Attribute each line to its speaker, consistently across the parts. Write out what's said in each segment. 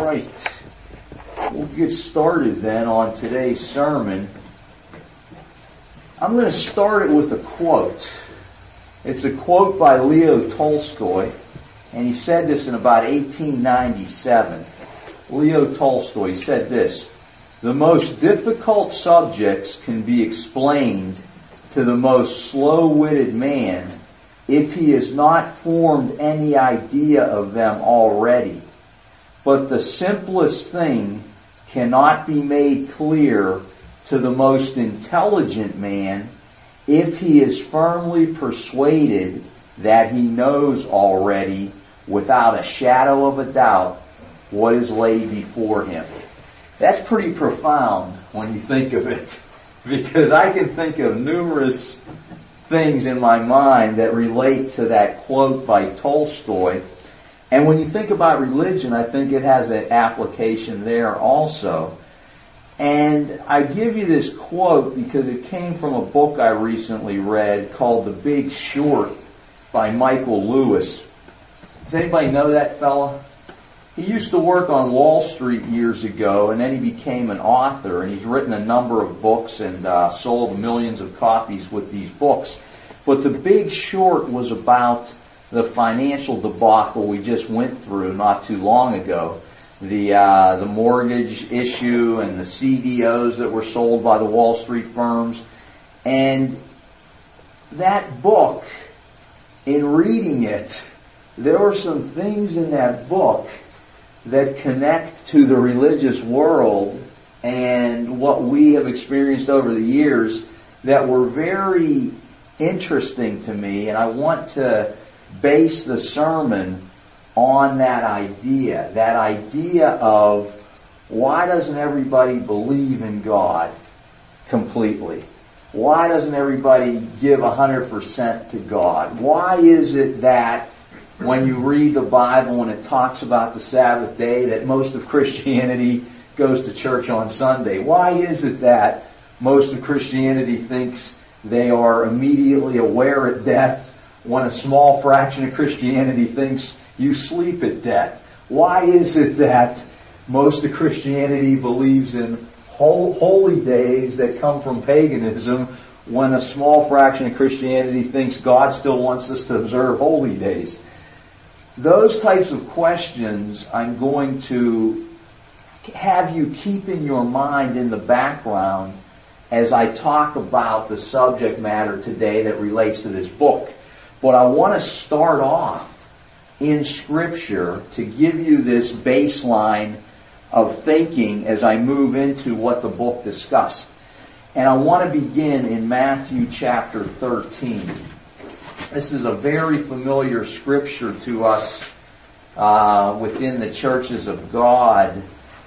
Speaker 1: right. We'll get started then on today's sermon. I'm going to start it with a quote. It's a quote by Leo Tolstoy, and he said this in about 1897. Leo Tolstoy said this: "The most difficult subjects can be explained to the most slow-witted man if he has not formed any idea of them already. But the simplest thing cannot be made clear to the most intelligent man if he is firmly persuaded that he knows already, without a shadow of a doubt, what is laid before him." That's pretty profound when you think of it, because I can think of numerous things in my mind that relate to that quote by Tolstoy. And when you think about religion, I think it has an application there also. And I give you this quote because it came from a book I recently read called The Big Short by Michael Lewis. Does anybody know that fella? He used to work on Wall Street years ago, and then he became an author, and he's written a number of books and sold millions of copies with these books. But The Big Short was about the financial debacle we just went through not too long ago. The mortgage issue and the CDOs that were sold by the Wall Street firms. And that book, in reading it, there were some things in that book that connect to the religious world and what we have experienced over the years that were very interesting to me, and I want to base the sermon on that idea of why doesn't everybody believe in God completely? Why doesn't everybody give 100% to God? Why is it that when you read the Bible and it talks about the Sabbath day, that most of Christianity goes to church on Sunday? Why is it that most of Christianity thinks they are immediately aware at death when a small fraction of Christianity thinks you sleep at death? Why is it that most of Christianity believes in holy days that come from paganism when a small fraction of Christianity thinks God still wants us to observe holy days? Those types of questions I'm going to have you keep in your mind in the background as I talk about the subject matter today that relates to this book. But I want to start off in Scripture to give you this baseline of thinking as I move into what the book discussed. And I want to begin in Matthew chapter 13. This is a very familiar scripture to us within the Churches of God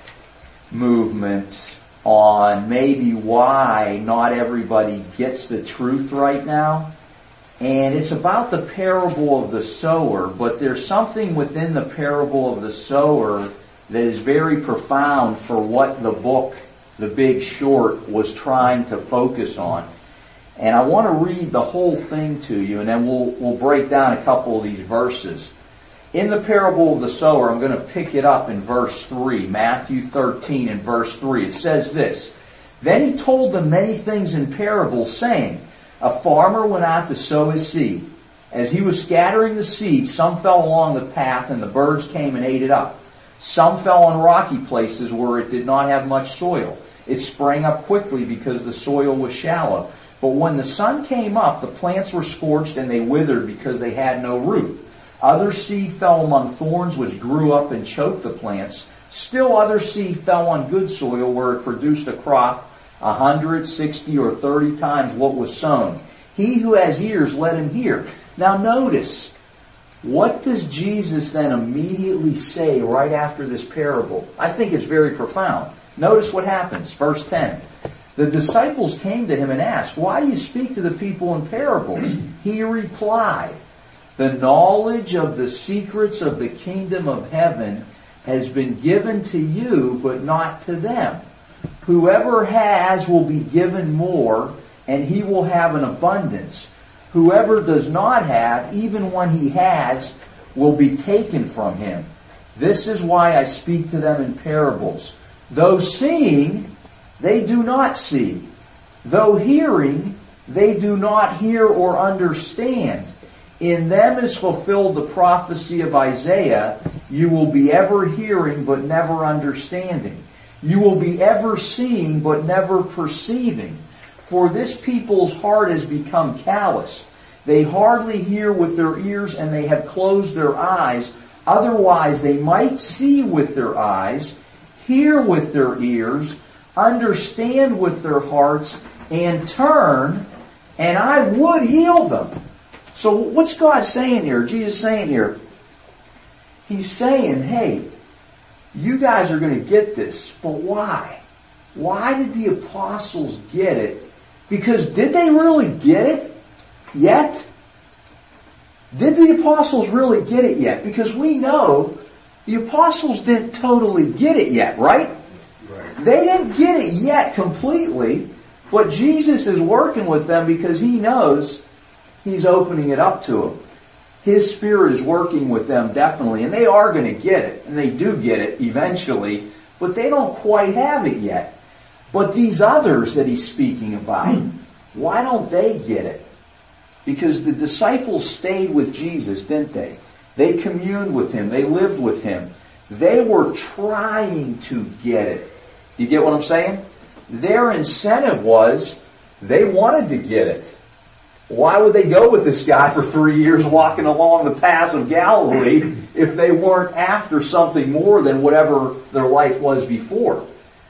Speaker 1: movement on maybe why not everybody gets the truth right now. And it's about the parable of the sower, but there's something within the parable of the sower that is very profound for what the book, The Big Short, was trying to focus on. And I want to read the whole thing to you, and then we'll break down a couple of these verses. In the parable of the sower, I'm going to pick it up in verse 3, Matthew 13 and verse 3. It says this: "Then he told them many things in parables, saying, A farmer went out to sow his seed. As he was scattering the seed, some fell along the path, and the birds came and ate it up. Some fell on rocky places where it did not have much soil. It sprang up quickly because the soil was shallow. But when the sun came up, the plants were scorched and they withered because they had no root. Other seed fell among thorns which grew up and choked the plants. Still other seed fell on good soil where it produced a crop 100, 60, or 30 times what was sown. He who has ears, let him hear." Now notice, what does Jesus then immediately say right after this parable? I think it's very profound. Notice what happens. Verse 10. "The disciples came to him and asked, 'Why do you speak to the people in parables?' He replied, 'The knowledge of the secrets of the kingdom of heaven has been given to you, but not to them. Whoever has will be given more, and he will have an abundance. Whoever does not have, even when he has, will be taken from him. This is why I speak to them in parables. Though seeing, they do not see. Though hearing, they do not hear or understand. In them is fulfilled the prophecy of Isaiah. You will be ever hearing but never understanding. You will be ever seeing but never perceiving. For this people's heart has become calloused. They hardly hear with their ears, and they have closed their eyes. Otherwise they might see with their eyes, hear with their ears, understand with their hearts, and turn, and I would heal them. So what's God saying here? Jesus saying here? He's saying, hey, you guys are going to get this, but why? Why did the apostles get it? Because did they really get it yet? Did the apostles really get it yet? Because we know the apostles didn't totally get it yet, right? They didn't get it yet completely, but Jesus is working with them because He knows He's opening it up to them. His Spirit is working with them definitely, and they are going to get it, and they do get it eventually, but they don't quite have it yet. But these others that He's speaking about, why don't they get it? Because the disciples stayed with Jesus, didn't they? They communed with Him. They lived with Him. They were trying to get it. You get what I'm saying? Their incentive was they wanted to get it. Why would they go with this guy for 3 years walking along the paths of Galilee if they weren't after something more than whatever their life was before?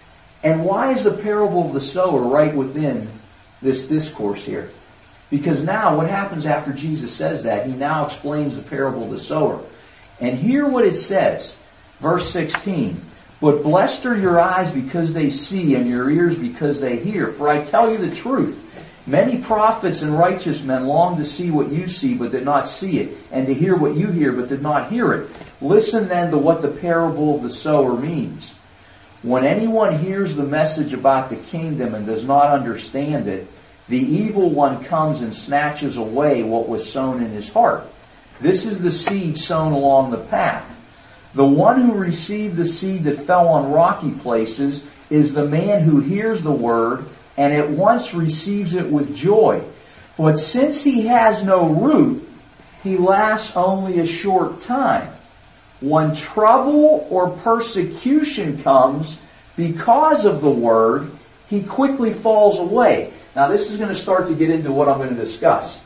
Speaker 1: And why is the parable of the sower right within this discourse here? Because now what happens after Jesus says that? He now explains the parable of the sower. And hear what it says. Verse 16. But blessed are your eyes because they see, and your ears because they hear. For I tell you the truth. Many prophets and righteous men longed to see what you see, but did not see it, and to hear what you hear, but did not hear it. Listen then to what the parable of the sower means. When anyone hears the message about the kingdom and does not understand it, the evil one comes and snatches away what was sown in his heart. This is the seed sown along the path. The one who received the seed that fell on rocky places is the man who hears the word and at once receives it with joy. But since he has no root, he lasts only a short time. When trouble or persecution comes because of the word, he quickly falls away. Now this is going to start to get into what I'm going to discuss.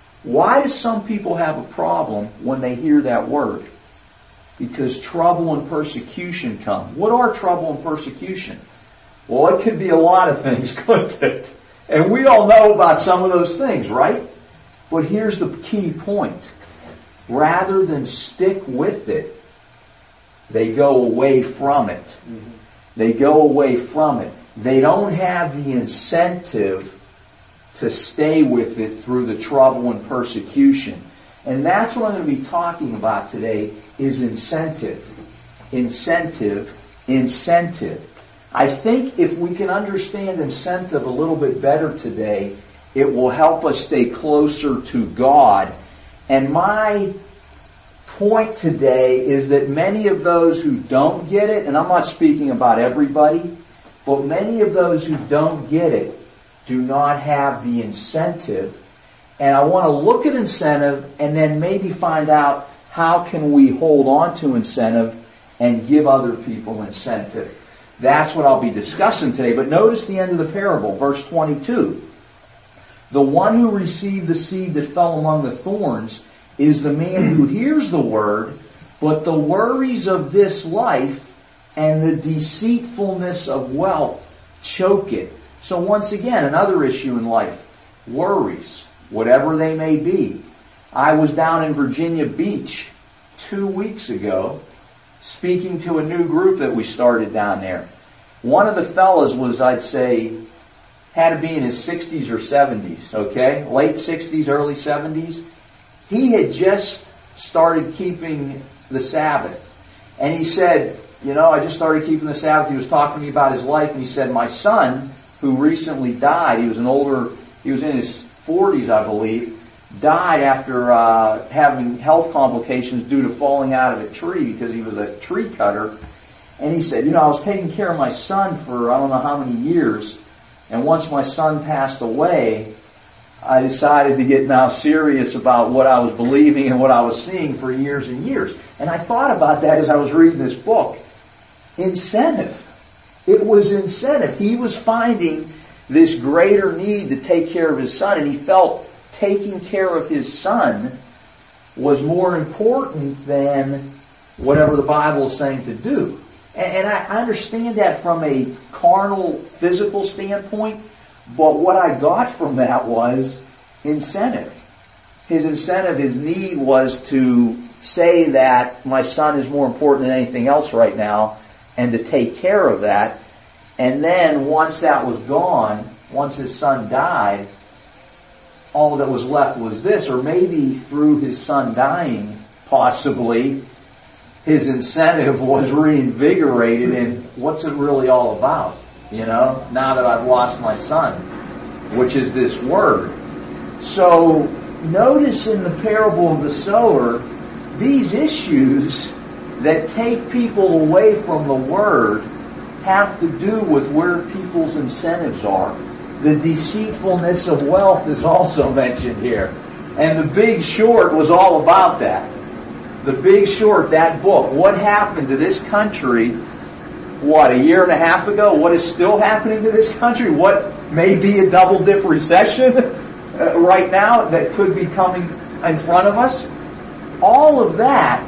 Speaker 1: Why do some people have a problem when they hear that word? Because trouble and persecution come. What are trouble and persecution? Well, it could be a lot of things, couldn't it? And we all know about some of those things, right? But here's the key point. Rather than stick with it, they go away from it. They go away from it. They don't have the incentive to stay with it through the trouble and persecution. And that's what I'm going to be talking about today is incentive. Incentive. Incentive. I think if we can understand incentive a little bit better today, it will help us stay closer to God. And my point today is that many of those who don't get it, and I'm not speaking about everybody, but many of those who don't get it do not have the incentive. And I want to look at incentive and then maybe find out how can we hold on to incentive and give other people incentive. That's what I'll be discussing today. But notice the end of the parable, verse 22. The one who received the seed that fell among the thorns is the man who hears the word, but the worries of this life and the deceitfulness of wealth choke it. So once again, another issue in life. Worries, whatever they may be. I was down in Virginia Beach 2 weeks ago speaking to a new group that we started down there. One of the fellas was, I'd say, had to be in his 60s or 70s, okay? Late 60s, early 70s. He had just started keeping the Sabbath. And he said, I just started keeping the Sabbath. He was talking to me about his life, and he said, my son, who recently died, he was in his 40s, I believe, died after having health complications due to falling out of a tree because he was a tree cutter. And he said, I was taking care of my son for I don't know how many years, and once my son passed away, I decided to get now serious about what I was believing and what I was seeing for years and years. And I thought about that as I was reading this book. Incentive. It was incentive. He was finding this greater need to take care of his son, and he felt taking care of his son was more important than whatever the Bible is saying to do. And I understand that from a carnal, physical standpoint, but what I got from that was incentive. His incentive, his need was to say that my son is more important than anything else right now, and to take care of that. And then once that was gone, once his son died, all that was left was this, or maybe through his son dying, possibly, his incentive was reinvigorated in what's it really all about, now that I've lost my son, which is this word. So notice in the parable of the sower, these issues that take people away from the word have to do with where people's incentives are. The deceitfulness of wealth is also mentioned here. And The Big Short was all about that. The Big Short, that book, what happened to this country, a year and a half ago? What is still happening to this country? What may be a double-dip recession right now that could be coming in front of us? All of that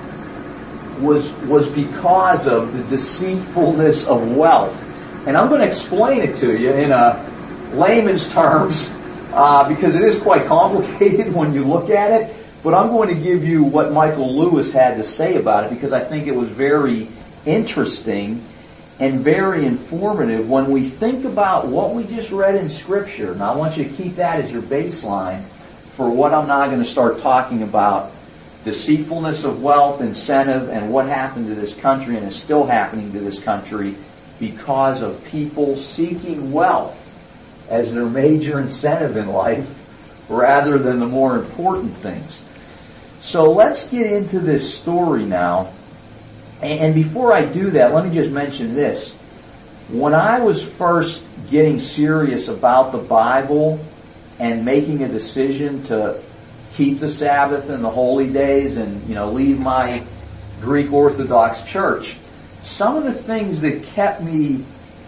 Speaker 1: was because of the deceitfulness of wealth. And I'm going to explain it to you in layman's terms because it is quite complicated when you look at it. But I'm going to give you what Michael Lewis had to say about it because I think it was very interesting and very informative when we think about what we just read in Scripture. Now I want you to keep that as your baseline for what I'm now going to start talking about. Deceitfulness of wealth, incentive, and what happened to this country and is still happening to this country because of people seeking wealth as their major incentive in life rather than the more important things. So let's get into this story now. And before I do that, let me just mention this. When I was first getting serious about the Bible and making a decision to keep the Sabbath and the holy days and, leave my Greek Orthodox church, some of the things that kept me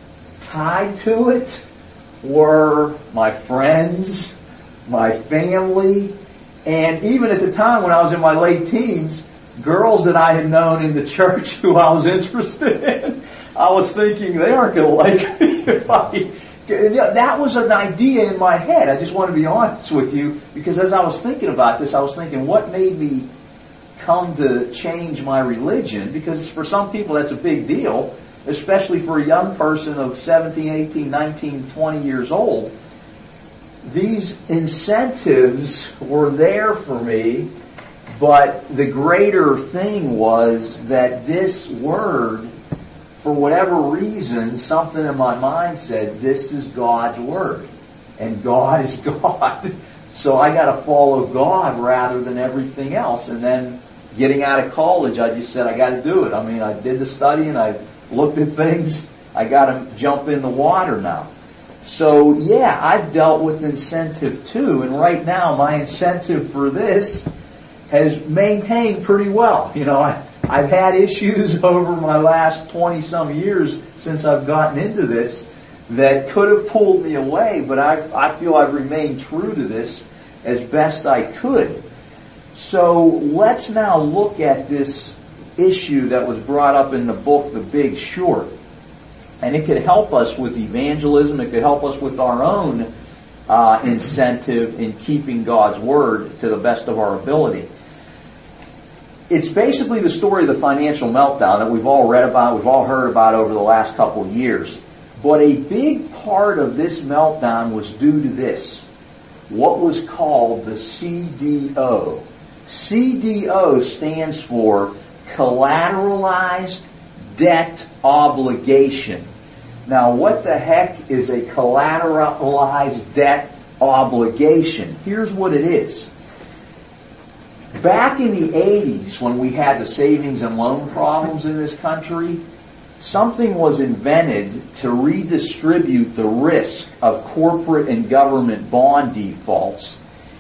Speaker 1: tied to it were my friends, my family, and even at the time when I was in my late teens, girls that I had known in the church who I was interested in. I was thinking they aren't going to like me if that was an idea in my head. I just want to be honest with you because as I was thinking about this, I was thinking what made me come to change my religion, because for some people that's a big deal, especially for a young person of 17, 18, 19, 20 years old. These incentives were there for me, but the greater thing was that this word, for whatever reason, something in my mind said, this is God's word, and God is God. So I got to follow God rather than everything else. And then getting out of college, I just said, I got to do it. I mean, I did the study and I looked at things. I got to jump in the water now. So, yeah, I've dealt with incentive too, and right now my incentive for this has maintained pretty well. I've had issues over my last 20-some years since I've gotten into this that could have pulled me away, but I feel I've remained true to this as best I could. So let's now look at this issue that was brought up in the book, The Big Short. And it could help us with evangelism. It could help us with our own incentive in keeping God's Word to the best of our ability. It's basically the story of the financial meltdown that we've all read about, we've all heard about over the last couple of years. But a big part of this meltdown was due to this, what was called the CDO. CDO stands for Collateralized Debt Obligation. Now, what the heck is a collateralized debt obligation? Here's what it is. Back in the 80s, when we had the savings and loan problems in this country, something was invented to redistribute the risk of corporate and government bond defaults.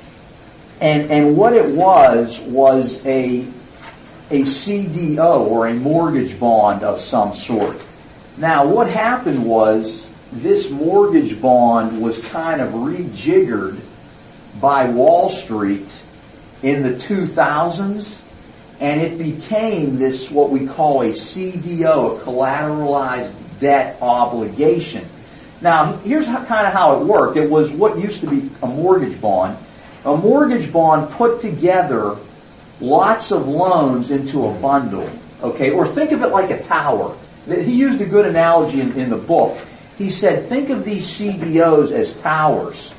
Speaker 1: And what it was a CDO, or a mortgage bond of some sort. Now, what happened was this mortgage bond was kind of rejiggered by Wall Street in the 2000s, and it became this, what we call a CDO, a collateralized debt obligation. Now, here's kind of how it worked. It was what used to be a mortgage bond. A mortgage bond put together lots of loans into a bundle, okay? Or think of it like a tower. He used a good analogy in the book. He said, think of these CDOs as towers.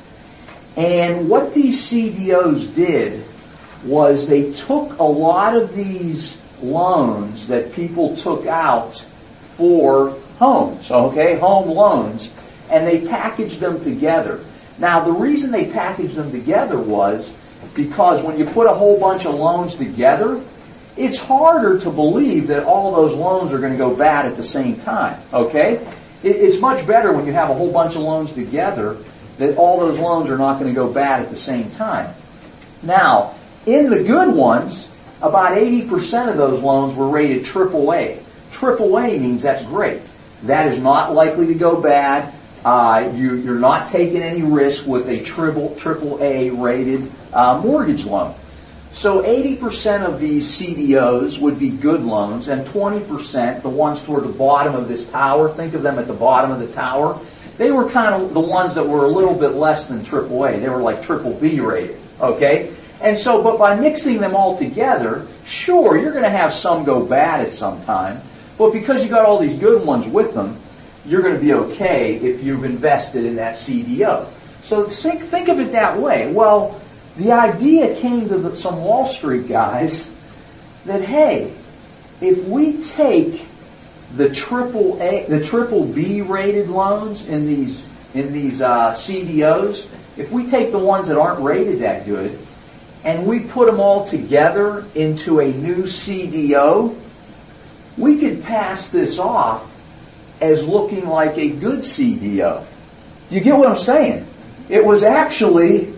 Speaker 1: And what these CDOs did was they took a lot of these loans that people took out for homes, okay, home loans, and they packaged them together. Now, the reason they packaged them together was because when you put a whole bunch of loans together, it's harder to believe that all those loans are going to go bad at the same time, okay? It's much better when you have a whole bunch of loans together that all those loans are not going to go bad at the same time. Now, in the good ones, about 80% of those loans were rated AAA. AAA means that's great. That is not likely to go bad. You're not taking any risk with a AAA rated mortgage loan. So 80% of these CDOs would be good loans, and 20%, the ones toward the bottom of this tower, think of them at the bottom of the tower, they were kind of the ones that were a little bit less than AAA. They were like BBB rated, okay? And so, but by mixing them all together, sure, you're going to have some go bad at some time, but because you got all these good ones with them, you're going to be okay if you've invested in that CDO. So think of it that way. Well, the idea came to some Wall Street guys that, hey, if we take the BBB rated loans in these CDOs, if we take the ones that aren't rated that good, and we put them all together into a new CDO, we could pass this off as looking like a good CDO. Do you get what I'm saying? It was actually,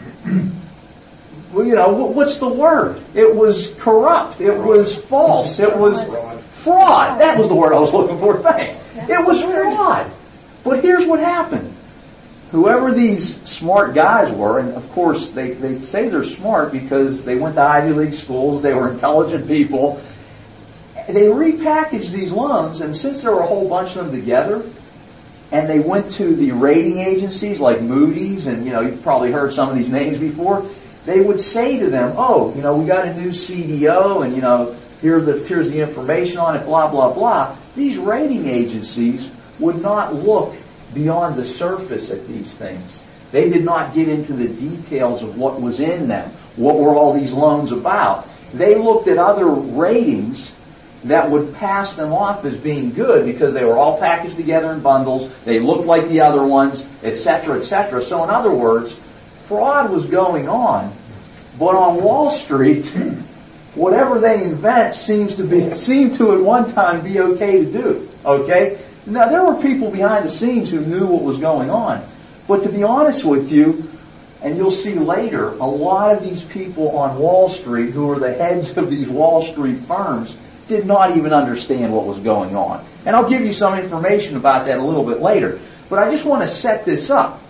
Speaker 1: what's the word? It was corrupt. It was false. It was fraud. That was the word I was looking for. Thanks. It was fraud. But here's what happened. Whoever these smart guys were, and of course they say they're smart because they went to Ivy League schools, they were intelligent people, they repackaged these loans, and since there were a whole bunch of them together, and they went to the rating agencies like Moody's, and you've probably heard some of these names before, they would say to them, we got a new CDO, and here's the information on it, blah, blah, blah. These rating agencies would not look beyond the surface at these things. They did not get into the details of what was in them. What were all these loans about? They looked at other ratings that would pass them off as being good because they were all packaged together in bundles, they looked like the other ones, etc., etc. So in other words, fraud was going on, but on Wall Street, whatever they invent seemed to at one time be okay to do. Okay? Now there were people behind the scenes who knew what was going on, but to be honest with you, and you'll see later, a lot of these people on Wall Street who were the heads of these Wall Street firms did not even understand what was going on. And I'll give you some information about that a little bit later. But I just want to set this up.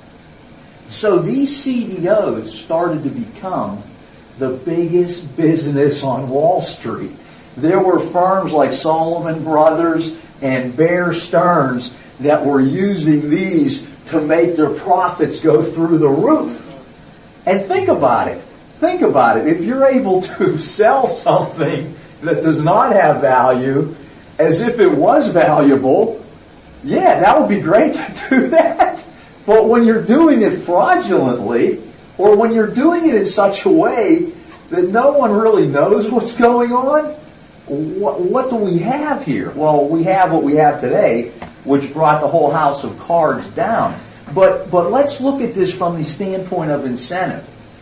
Speaker 1: So these CDOs started to become the biggest business on Wall Street. There were firms like Salomon Brothers and Bear Stearns that were using these to make their profits go through the roof. And think about it. Think about it. If you're able to sell something that does not have value as if it was valuable, yeah, that would be great to do that. But when you're doing it fraudulently, or when you're doing it in such a way that no one really knows what's going on, what do we have here? Well, we have what we have today, which brought the whole house of cards down. But let's look at this from the standpoint of incentive.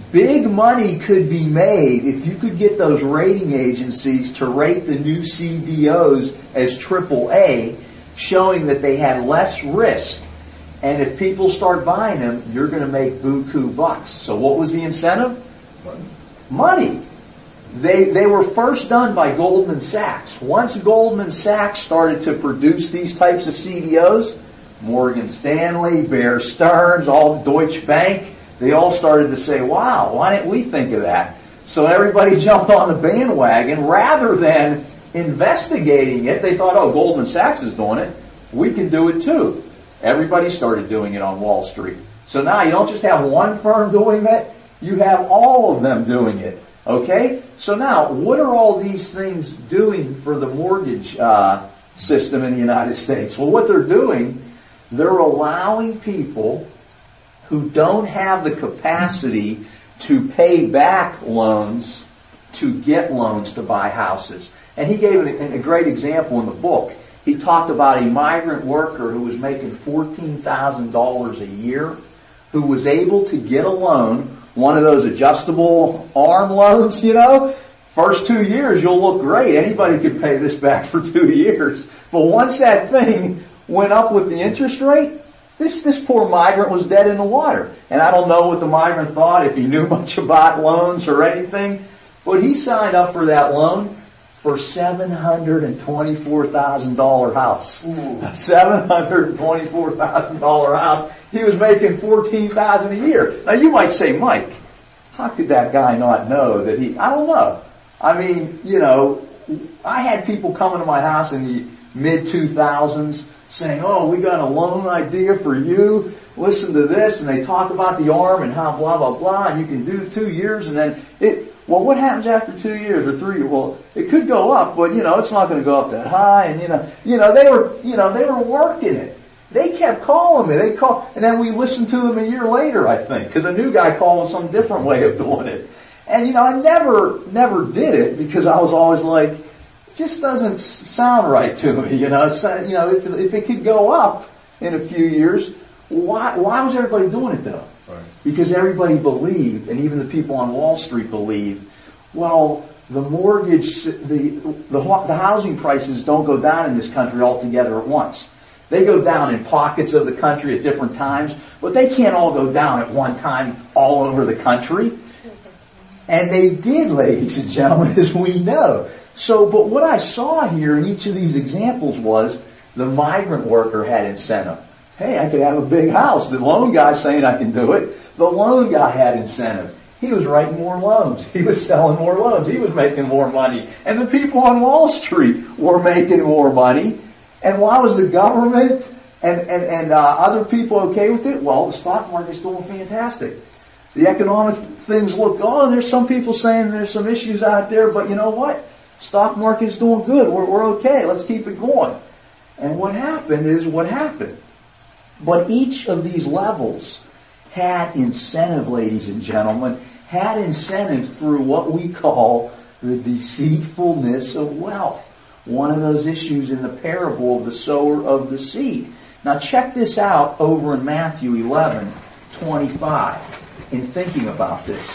Speaker 1: Big money could be made if you could get those rating agencies to rate the new CDOs as AAA, showing that they had less risk. And if people start buying them, you're going to make buku bucks. So what was the incentive? Money. They were first done by Goldman Sachs. Once Goldman Sachs started to produce these types of CDOs, Morgan Stanley, Bear Stearns, all Deutsche Bank, they all started to say, wow, why didn't we think of that? So everybody jumped on the bandwagon. Rather than investigating it, they thought, oh, Goldman Sachs is doing it, we can do it too. Everybody started doing it on Wall Street. So now you don't just have one firm doing that, you have all of them doing it. Okay? So now, what are all these things doing for the mortgage system in the United States? Well, what they're doing, they're allowing people who don't have the capacity to pay back loans to get loans to buy houses. And he gave a great example in the book. He talked about a migrant worker who was making $14,000 a year, who was able to get a loan, one of those adjustable arm loans, you know. First 2 years, you'll look great. Anybody could pay this back for 2 years. But once that thing went up with the interest rate, this poor migrant was dead in the water. And I don't know what the migrant thought, if he knew much about loans or anything, but he signed up for that loan for $724,000 house. $724,000 house. He was making $14,000 a year. Now you might say, Mike, how could that guy not know that he? I don't know. I mean, you know, I had people coming to my house in the mid 2000s saying, "Oh, we got a loan idea for you. Listen to this," and they talk about the arm and how blah blah blah, and you can do 2 years, and then it. Well, what happens after 2 years or 3 years? Well, it could go up, but you know, it's not going to go up that high. And they were working it. They kept calling me. They called, and then we listened to them a year later, I think, because a new guy called with some different way of doing it. And you know, I never did it because I was always like, it just doesn't sound right to me. You know, if it could go up in a few years, why was everybody doing it though? Right. Because everybody believed, and even the people on Wall Street believed, well, the mortgage, the housing prices don't go down in this country altogether at once. They go down in pockets of the country at different times, but they can't all go down at one time all over the country. And they did, ladies and gentlemen, as we know. So, but what I saw here in each of these examples was the migrant worker had incentive. Hey, I could have a big house. The loan guy's saying I can do it. The loan guy had incentive. He was writing more loans. He was selling more loans. He was making more money. And the people on Wall Street were making more money. And why was the government and other people okay with it? Well, the stock market's doing fantastic. The economic things look, there's some people saying there's some issues out there, but you know what? Stock market's doing good. We're okay. Let's keep it going. And what happened is what happened. But each of these levels had incentive, ladies and gentlemen, had incentive through what we call the deceitfulness of wealth. One of those issues in the parable of the sower of the seed. Now check this out over in Matthew 11:25 in thinking about this.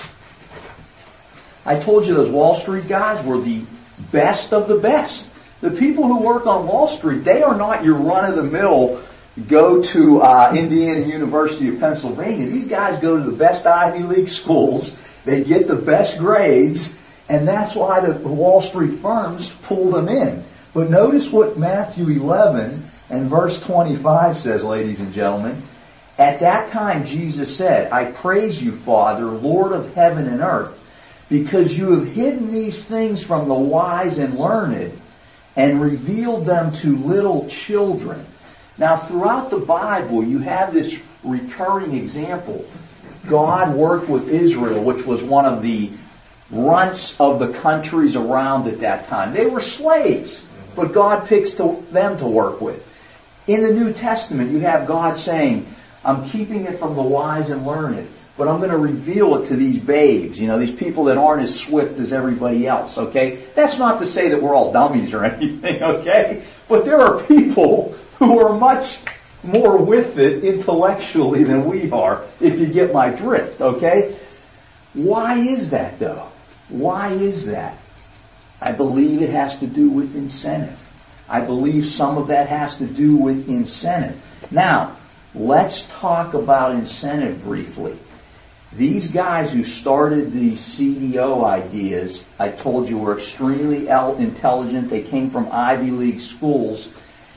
Speaker 1: I told you those Wall Street guys were the best of the best. The people who work on Wall Street, they are not your run-of-the-mill go to Indiana University of Pennsylvania. These guys go to the best Ivy League schools. They get the best grades. And that's why the Wall Street firms pull them in. But notice what Matthew 11 and verse 25 says, ladies and gentlemen. At that time Jesus said, I praise you, Father, Lord of heaven and earth, because you have hidden these things from the wise and learned and revealed them to little children. Now, throughout the Bible, you have this recurring example. God worked with Israel, which was one of the runts of the countries around at that time. They were slaves, but God picks them to work with. In the New Testament, you have God saying, I'm keeping it from the wise and learned, but I'm going to reveal it to these babes, these people that aren't as swift as everybody else, okay? That's not to say that we're all dummies or anything, okay? But there are people who are much more with it intellectually than we are, if you get my drift, okay? Why is that, though? Why is that? I believe it has to do with incentive. I believe some of that has to do with incentive. Now, let's talk about incentive briefly. These guys who started the CDO ideas, I told you, were extremely intelligent. They came from Ivy League schools.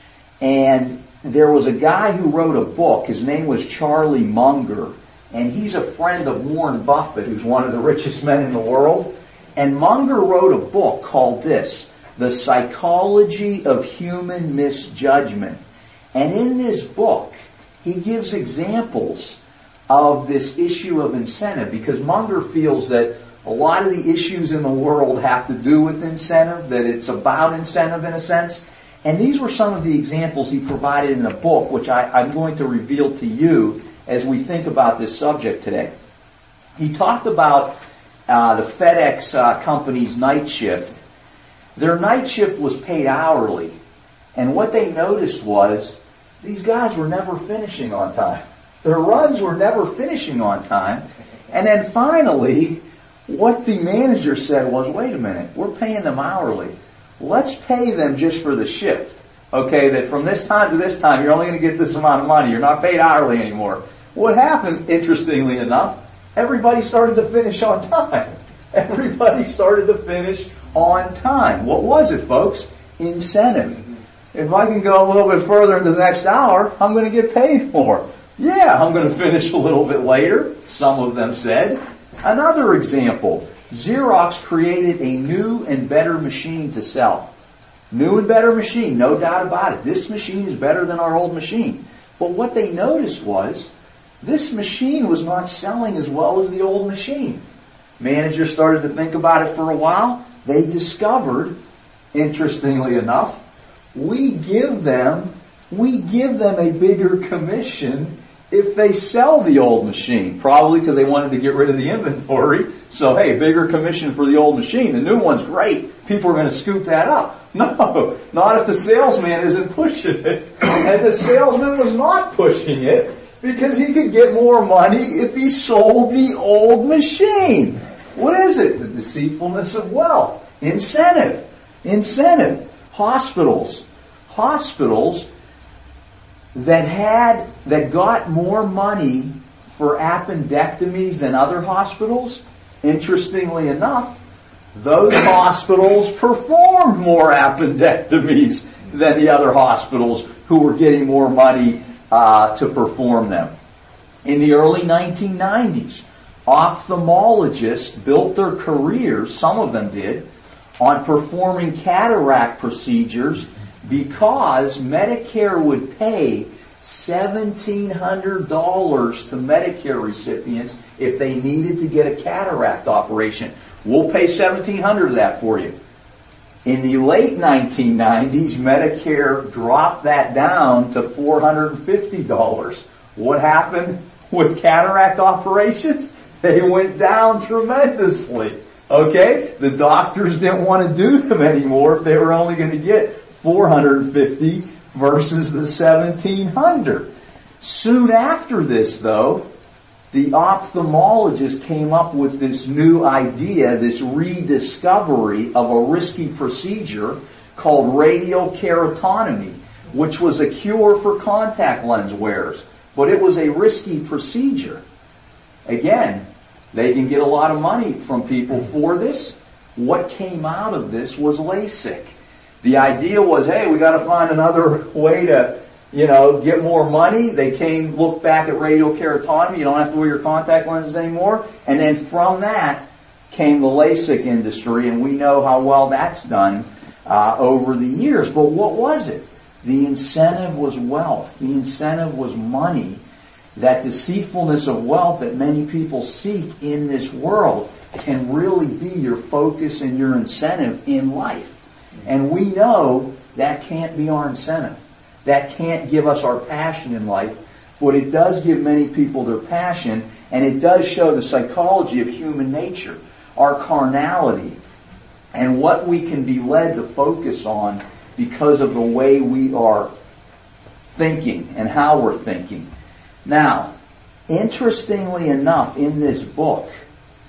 Speaker 1: And there was a guy who wrote a book. His name was Charlie Munger. And he's a friend of Warren Buffett, who's one of the richest men in the world. And Munger wrote a book called this, The Psychology of Human Misjudgment. And in this book, he gives examples of this issue of incentive, because Munger feels that a lot of the issues in the world have to do with incentive, that it's about incentive in a sense. And these were some of the examples he provided in the book, which I'm going to reveal to you as we think about this subject today. He talked about the FedEx company's night shift. Their night shift was paid hourly. And what they noticed was these guys were never finishing on time. Their runs were never finishing on time. And then finally, what the manager said was, wait a minute, we're paying them hourly. Let's pay them just for the shift. Okay, that from this time to this time, you're only going to get this amount of money. You're not paid hourly anymore. What happened, interestingly enough, everybody started to finish on time. Everybody started to finish on time. What was it, folks? Incentive. If I can go a little bit further into the next hour, I'm going to get paid more. Yeah, I'm going to finish a little bit later, some of them said. Another example, Xerox created a new and better machine to sell. New and better machine, no doubt about it. This machine is better than our old machine. But what they noticed was, this machine was not selling as well as the old machine. Managers started to think about it for a while. They discovered, interestingly enough, we give them a bigger commission if they sell the old machine. Probably because they wanted to get rid of the inventory. So, hey, bigger commission for the old machine. The new one's great. People are going to scoop that up. No, not if the salesman isn't pushing it. And the salesman was not pushing it because he could get more money if he sold the old machine. What is it? The deceitfulness of wealth. Incentive. Hospitals that got more money for appendectomies than other hospitals, interestingly enough, those hospitals performed more appendectomies than the other hospitals who were getting more money to perform them. In the early 1990s, ophthalmologists built their careers, some of them did, on performing cataract procedures because Medicare would pay $1,700 to Medicare recipients if they needed to get a cataract operation. We'll pay $1,700 of that for you. In the late 1990s, Medicare dropped that down to $450. What happened with cataract operations? They went down tremendously. Okay? The doctors didn't want to do them anymore if they were only going to get $450 versus the $1,700. Soon after this, though, the ophthalmologist came up with this new idea, this rediscovery of a risky procedure called radiokeratotomy, which was a cure for contact lens wearers. But it was a risky procedure. Again, they can get a lot of money from people for this. What came out of this was LASIK. The idea was, hey, we got to find another way to, get more money. They looked back at radiokeratotomy. You don't have to wear your contact lenses anymore. And then from that came the LASIK industry, and we know how well that's done over the years. But what was it? The incentive was wealth. The incentive was money. That deceitfulness of wealth that many people seek in this world can really be your focus and your incentive in life. And we know that can't be our incentive. That can't give us our passion in life. But it does give many people their passion, and it does show the psychology of human nature, our carnality, and what we can be led to focus on because of the way we are thinking and how we're thinking. Now, interestingly enough, in this book,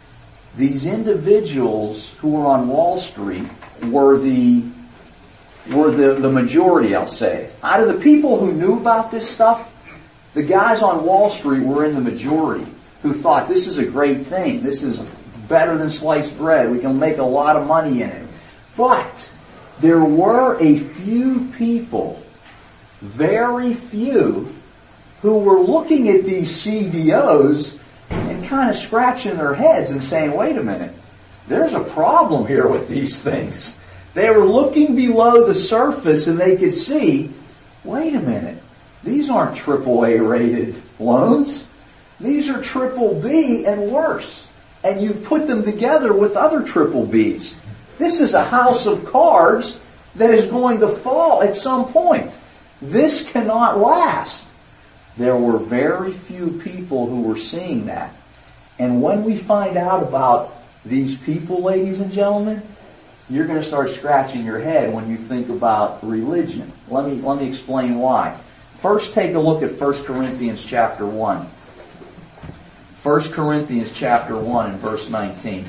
Speaker 1: these individuals who were on Wall Street were the majority, I'll say. Out of the people who knew about this stuff, the guys on Wall Street were in the majority who thought this is a great thing. This is better than sliced bread. We can make a lot of money in it. But there were a few people, very few, who were looking at these CDOs and kind of scratching their heads and saying, wait a minute, there's a problem here with these things. They were looking below the surface and they could see, wait a minute, these aren't AAA rated loans. These are triple B and worse. And you've put them together with other triple Bs. This is a house of cards that is going to fall at some point. This cannot last. There were very few people who were seeing that. And when we find out about these people, ladies and gentlemen, you're going to start scratching your head when you think about religion. Let me explain why. First, take a look at 1 Corinthians chapter 1. 1 Corinthians chapter 1 and verse 19.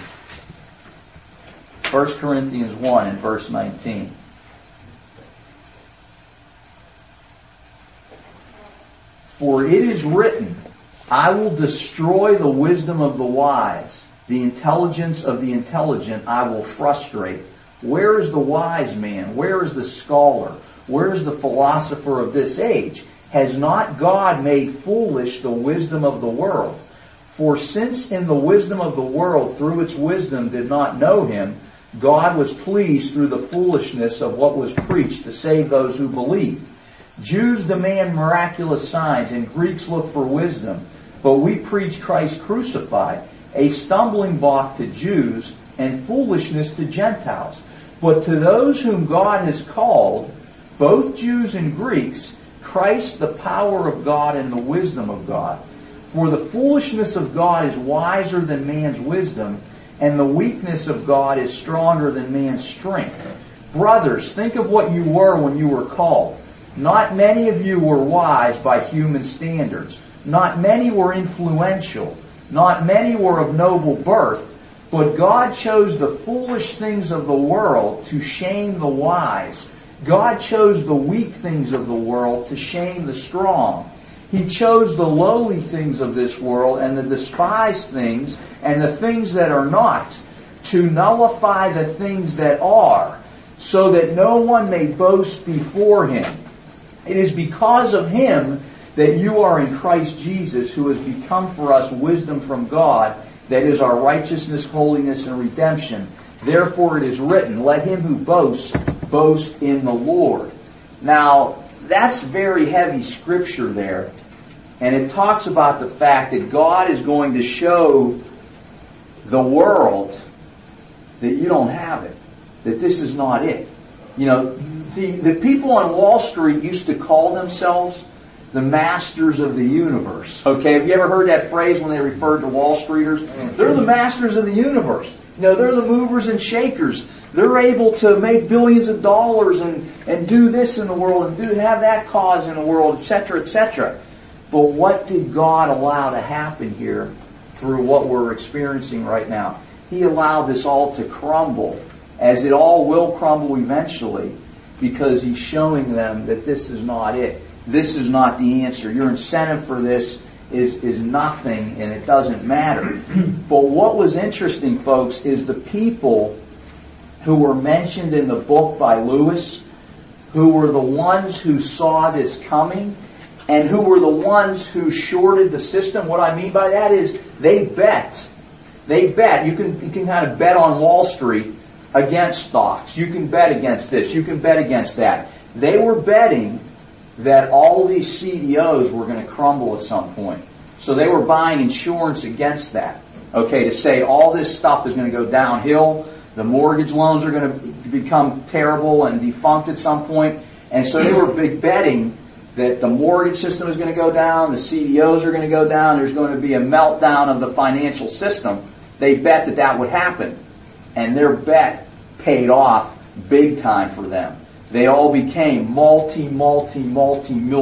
Speaker 1: 1 Corinthians 1 and verse 19. For it is written, I will destroy the wisdom of the wise. The intelligence of the intelligent I will frustrate. Where is the wise man? Where is the scholar? Where is the philosopher of this age? Has not God made foolish the wisdom of the world? For since in the wisdom of the world, through its wisdom, did not know Him, God was pleased through the foolishness of what was preached to save those who believe. Jews demand miraculous signs, and Greeks look for wisdom. But we preach Christ crucified, a stumbling block to Jews and foolishness to Gentiles. But to those whom God has called, both Jews and Greeks, Christ the power of God and the wisdom of God. For the foolishness of God is wiser than man's wisdom, and the weakness of God is stronger than man's strength. Brothers, think of what you were when you were called. Not many of you were wise by human standards. Not many were influential. Not many were of noble birth. But God chose the foolish things of the world to shame the wise. God chose the weak things of the world to shame the strong. He chose the lowly things of this world and the despised things and the things that are not to nullify the things that are, so that no one may boast before Him. It is because of Him that you are in Christ Jesus, who has become for us wisdom from God, that is our righteousness, holiness, and redemption. Therefore it is written, let him who boasts, boast in the Lord. Now, that's very heavy scripture there. And it talks about the fact that God is going to show the world that you don't have it. That this is not it. You know, the people on Wall Street used to call themselves the masters of the universe. Okay, have you ever heard that phrase when they referred to Wall Streeters? They're the masters of the universe. You know, they're the movers and shakers. They're able to make billions of dollars and do this in the world and have that cause in the world, etc., etc. But what did God allow to happen here through what we're experiencing right now? He allowed this all to crumble, as it all will crumble eventually, because He's showing them that this is not it. This is not the answer. Your incentive for this is nothing, and it doesn't matter. But what was interesting, folks, is the people who were mentioned in the book by Lewis, who were the ones who saw this coming, and who were the ones who shorted the system. What I mean by that is they bet. They bet. You can kind of bet on Wall Street against stocks. You can bet against this. You can bet against that. They were betting that all these CDOs were going to crumble at some point. So they were buying insurance against that. Okay, to say all this stuff is going to go downhill, the mortgage loans are going to become terrible and defunct at some point. And so they were big betting that the mortgage system is going to go down, the CDOs are going to go down, there's going to be a meltdown of the financial system. They bet that that would happen. And their bet paid off big time for them. They all became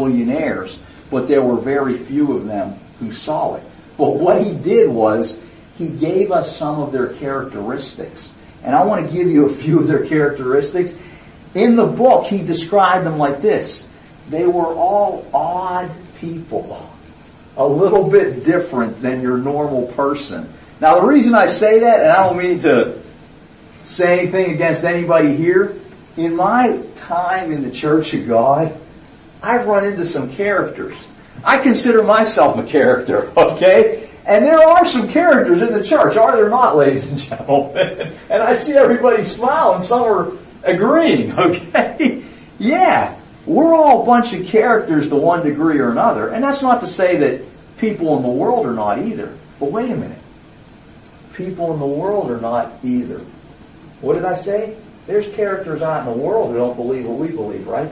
Speaker 1: multi-millionaires, but there were very few of them who saw it. But what he did was, he gave us some of their characteristics. And I want to give you a few of their characteristics. In the book, he described them like this. They were all odd people. A little bit different than your normal person. Now, the reason I say that, and I don't mean to say anything against anybody here, in my time in the Church of God, I've run into some characters. I consider myself a character, okay? And there are some characters in the church, are there not, ladies and gentlemen? And I see everybody smile and some are agreeing, okay? Yeah, we're all a bunch of characters to one degree or another. And that's not to say that people in the world are not either. But wait a minute. People in the world are not either. What did I say? There's characters out in the world who don't believe what we believe, right?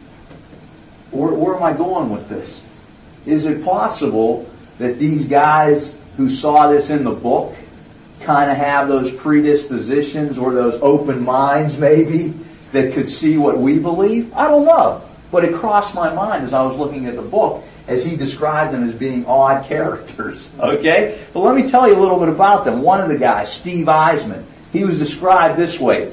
Speaker 1: Where am I going with this? Is it possible that these guys who saw this in the book kind of have those predispositions or those open minds maybe that could see what we believe? I don't know. But it crossed my mind as I was looking at the book as he described them as being odd characters. Okay? But let me tell you a little bit about them. One of the guys, Steve Eisman, he was described this way.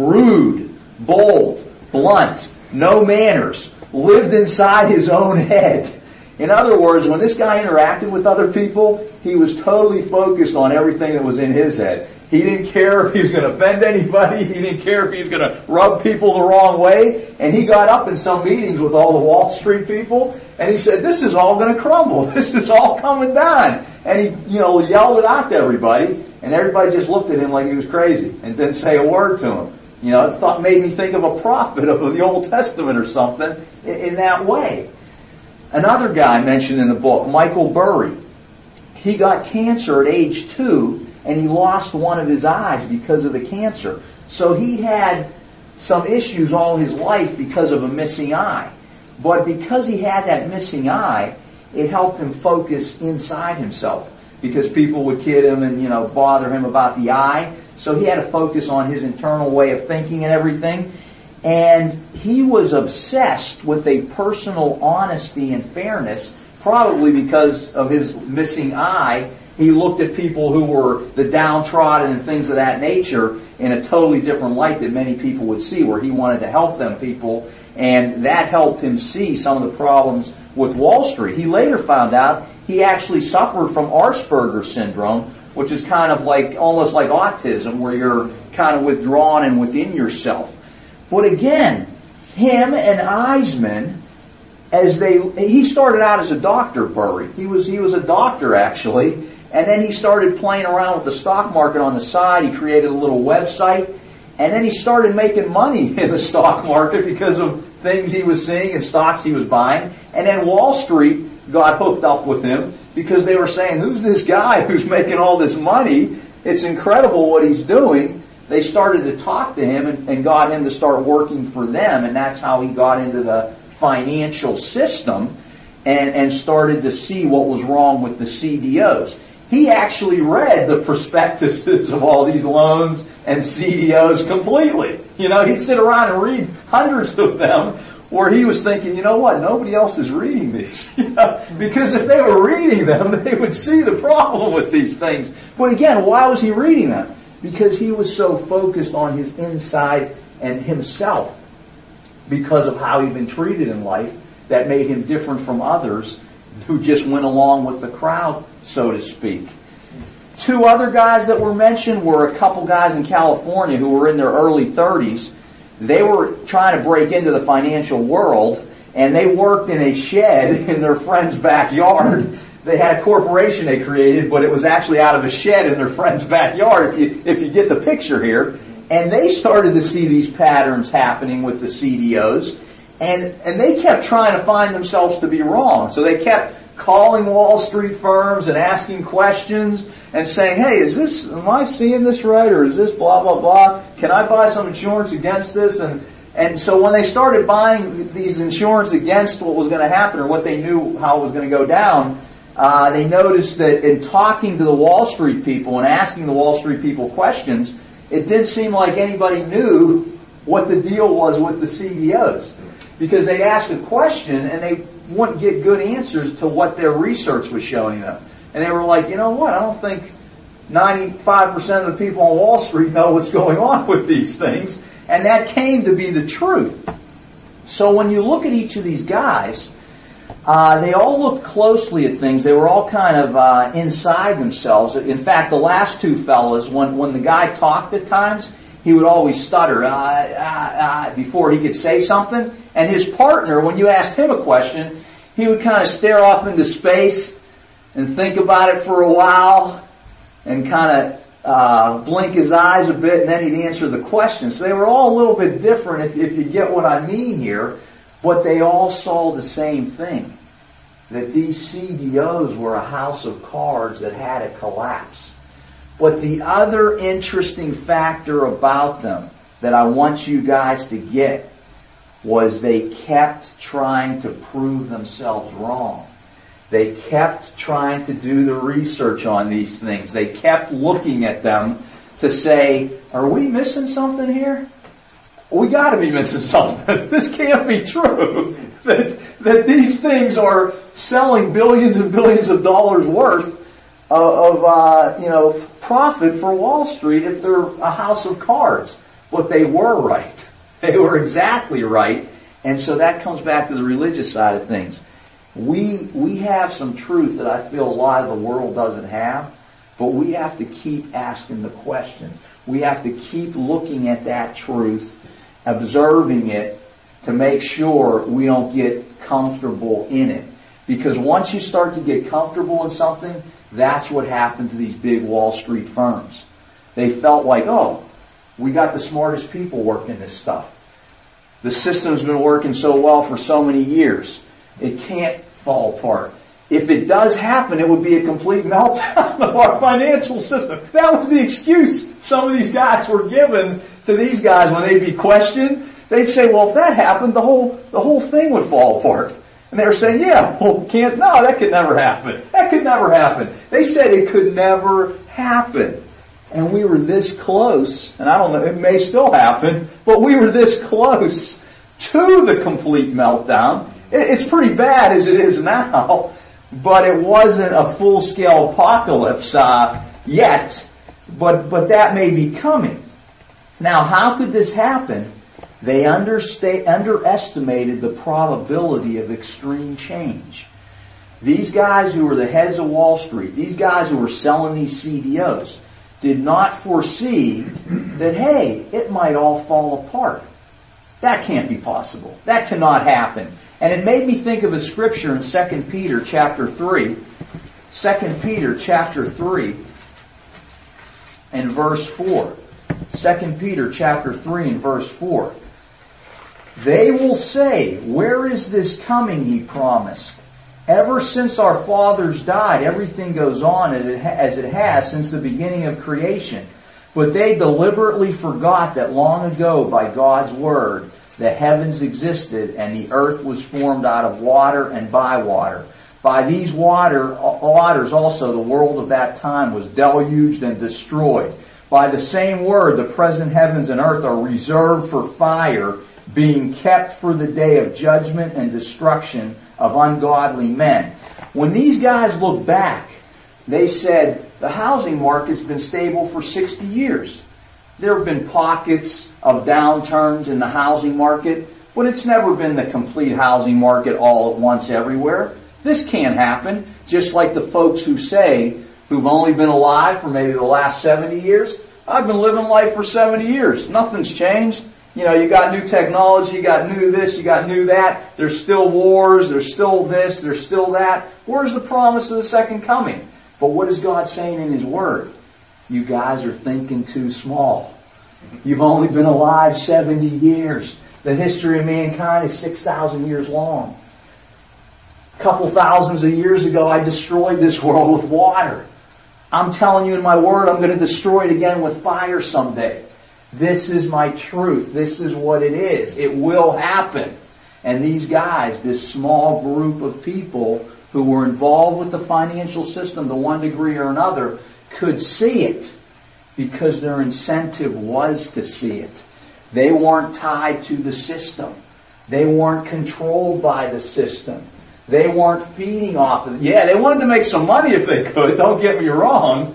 Speaker 1: Rude, bold, blunt, no manners, lived inside his own head. In other words, when this guy interacted with other people, he was totally focused on everything that was in his head. He didn't care if he was going to offend anybody. He didn't care if he was going to rub people the wrong way. And he got up in some meetings with all the Wall Street people, and he said, this is all going to crumble. This is all coming down. And he, yelled it out to everybody, and everybody just looked at him like he was crazy and didn't say a word to him. It made me think of a prophet of the Old Testament or something in that way. Another guy mentioned in the book, Michael Burry, he got cancer at age 2, and he lost one of his eyes because of the cancer. So he had some issues all his life because of a missing eye. But because he had that missing eye, it helped him focus inside himself. Because people would kid him and, bother him about the eye. So he had to focus on his internal way of thinking and everything. And he was obsessed with a personal honesty and fairness, probably because of his missing eye. He looked at people who were the downtrodden and things of that nature in a totally different light that many people would see, where he wanted to help them people. And that helped him see some of the problems with Wall Street. He later found out he actually suffered from Asperger's syndrome, which is kind of almost like autism, where you're kind of withdrawn and within yourself. But again, him and Eisman, he started out as a doctor, Burry. He was a doctor actually, and then he started playing around with the stock market on the side. He created a little website, and then he started making money in the stock market because of things he was seeing and stocks he was buying. And then Wall Street got hooked up with him because they were saying, who's this guy who's making all this money? It's incredible what he's doing. They started to talk to him and got him to start working for them, and that's how he got into the financial system and started to see what was wrong with the CDOs. He actually read the prospectuses of all these loans and CDOs completely. He'd sit around and read hundreds of them, where he was thinking, you know what, nobody else is reading these. Because if they were reading them, they would see the problem with these things. But again, why was he reading them? Because he was so focused on his inside and himself because of how he'd been treated in life that made him different from others who just went along with the crowd, so to speak. Two other guys that were mentioned were a couple guys in California who were in their early 30s. They were trying to break into the financial world, and they worked in a shed in their friend's backyard. They had a corporation they created, but it was actually out of a shed in their friend's backyard, if you get the picture here. And they started to see these patterns happening with the CDOs, and they kept trying to find themselves to be wrong. So they kept calling Wall Street firms and asking questions and saying, hey, am I seeing this right, or is this blah, blah, blah? Can I buy some insurance against this? And so when they started buying these insurance against what was going to happen or what they knew how it was going to go down, they noticed that in talking to the Wall Street people and asking the Wall Street people questions, it did seem like anybody knew what the deal was with the CDOs. Because they'd ask a question and they wouldn't get good answers to what their research was showing them. And they were like, you know what, I don't think 95% of the people on Wall Street know what's going on with these things. And that came to be the truth. So when you look at each of these guys, they all looked closely at things. They were all kind of inside themselves. In fact, the last two fellas, when the guy talked at times, he would always stutter before he could say something. And his partner, when you asked him a question, he would kind of stare off into space and think about it for a while and kind of blink his eyes a bit, and then he'd answer the question. So they were all a little bit different, if you get what I mean here, but they all saw the same thing, that these CDOs were a house of cards that had to collapse. But the other interesting factor about them that I want you guys to get was they kept trying to prove themselves wrong. They kept trying to do the research on these things. They kept looking at them to say, are we missing something here? We got to be missing something. This can't be true. That these things are selling billions and billions of dollars worth of profit for Wall Street if they're a house of cards. But they were right. They were exactly right. And so that comes back to the religious side of things. We have some truth that I feel a lot of the world doesn't have, but we have to keep asking the question. We have to keep looking at that truth, observing it, to make sure we don't get comfortable in it. Because once you start to get comfortable in something, that's what happened to these big Wall Street firms. They felt like, oh, we got the smartest people working this stuff. The system's been working so well for so many years. It can't fall apart. If it does happen, it would be a complete meltdown of our financial system. That was the excuse some of these guys were given to these guys when they'd be questioned. They'd say, well, if that happened, the whole thing would fall apart. And they were saying, that could never happen. That could never happen. They said it could never happen. And we were this close, and I don't know, it may still happen, but we were this close to the complete meltdown. It's pretty bad as it is now, but it wasn't a full-scale apocalypse yet, but that may be coming. Now, how could this happen? They underestimated the probability of extreme change. These guys who were the heads of Wall Street, these guys who were selling these CDOs, did not foresee that, hey, it might all fall apart. That can't be possible. That cannot happen. And it made me think of a scripture in 2 Peter chapter 3. 2 Peter chapter 3 and verse 4. 2 Peter chapter 3 and verse 4. They will say, where is this coming he promised? Ever since our fathers died, everything goes on as it has since the beginning of creation. But they deliberately forgot that long ago, by God's word, the heavens existed and the earth was formed out of water and by water. By these waters also the world of that time was deluged and destroyed. By the same word, the present heavens and earth are reserved for fire, being kept for the day of judgment and destruction of ungodly men. When these guys look back, they said, the housing market's been stable for 60 years. There have been pockets of downturns in the housing market, but it's never been the complete housing market all at once everywhere. This can't happen. Just like the folks who say, who've only been alive for maybe the last 70 years, I've been living life for 70 years. Nothing's changed. You got new technology, you got new this, you got new that. There's still wars, there's still this, there's still that. Where's the promise of the second coming? But what is God saying in His Word? You guys are thinking too small. You've only been alive 70 years. The history of mankind is 6,000 years long. A couple thousands of years ago, I destroyed this world with water. I'm telling you in my Word, I'm going to destroy it again with fire someday. This is my truth. This is what it is. It will happen. And these guys, this small group of people who were involved with the financial system to one degree or another, could see it because their incentive was to see it. They weren't tied to the system. They weren't controlled by the system. They weren't feeding off of it. Yeah, they wanted to make some money if they could, don't get me wrong.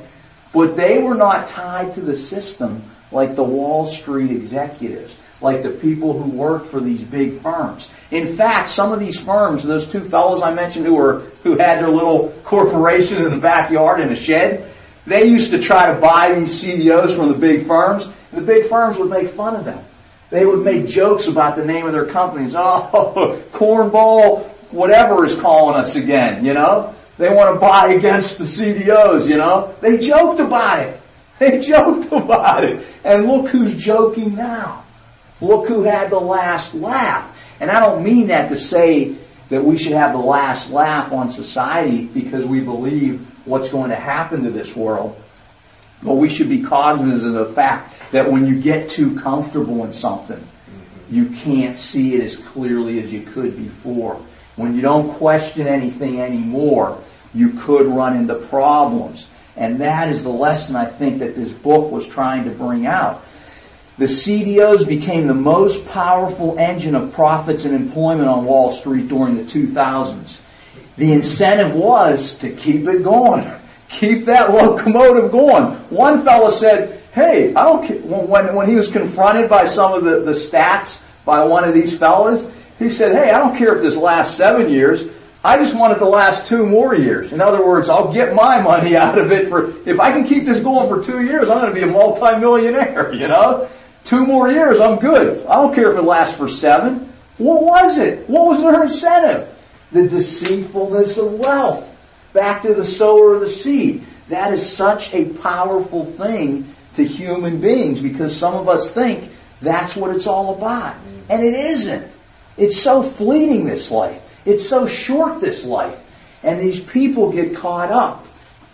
Speaker 1: But they were not tied to the system like the Wall Street executives, like the people who worked for these big firms. In fact, some of these firms, those two fellows I mentioned who had their little corporation in the backyard in a shed, they used to try to buy these CEOs from the big firms. The big firms would make fun of them. They would make jokes about the name of their companies. Oh, Cornball, whatever is calling us again, you know. They want to buy against the CEOs, you know. They joked about it. They joked about it. And look who's joking now. Look who had the last laugh. And I don't mean that to say that we should have the last laugh on society because we believe what's going to happen to this world. But we should be cognizant of the fact that when you get too comfortable in something, you can't see it as clearly as you could before. When you don't question anything anymore, you could run into problems. And that is the lesson I think that this book was trying to bring out. The CDOs became the most powerful engine of profits and employment on Wall Street during the 2000s. The incentive was to keep it going. Keep that locomotive going. One fellow said, hey, I don't care. When he was confronted by some of the stats by one of these fellas, he said, hey, I don't care if this lasts 7 years. I just want it to last 2 more years. In other words, I'll get my money out of it if I can keep this going for 2 years, I'm going to be a multimillionaire, you know. 2 more years, I'm good. I don't care if it lasts for 7. What was it? What was their incentive? The deceitfulness of wealth. Back to the sower of the seed. That is such a powerful thing to human beings because some of us think that's what it's all about. And it isn't. It's so fleeting, this life. It's so short, this life. And these people get caught up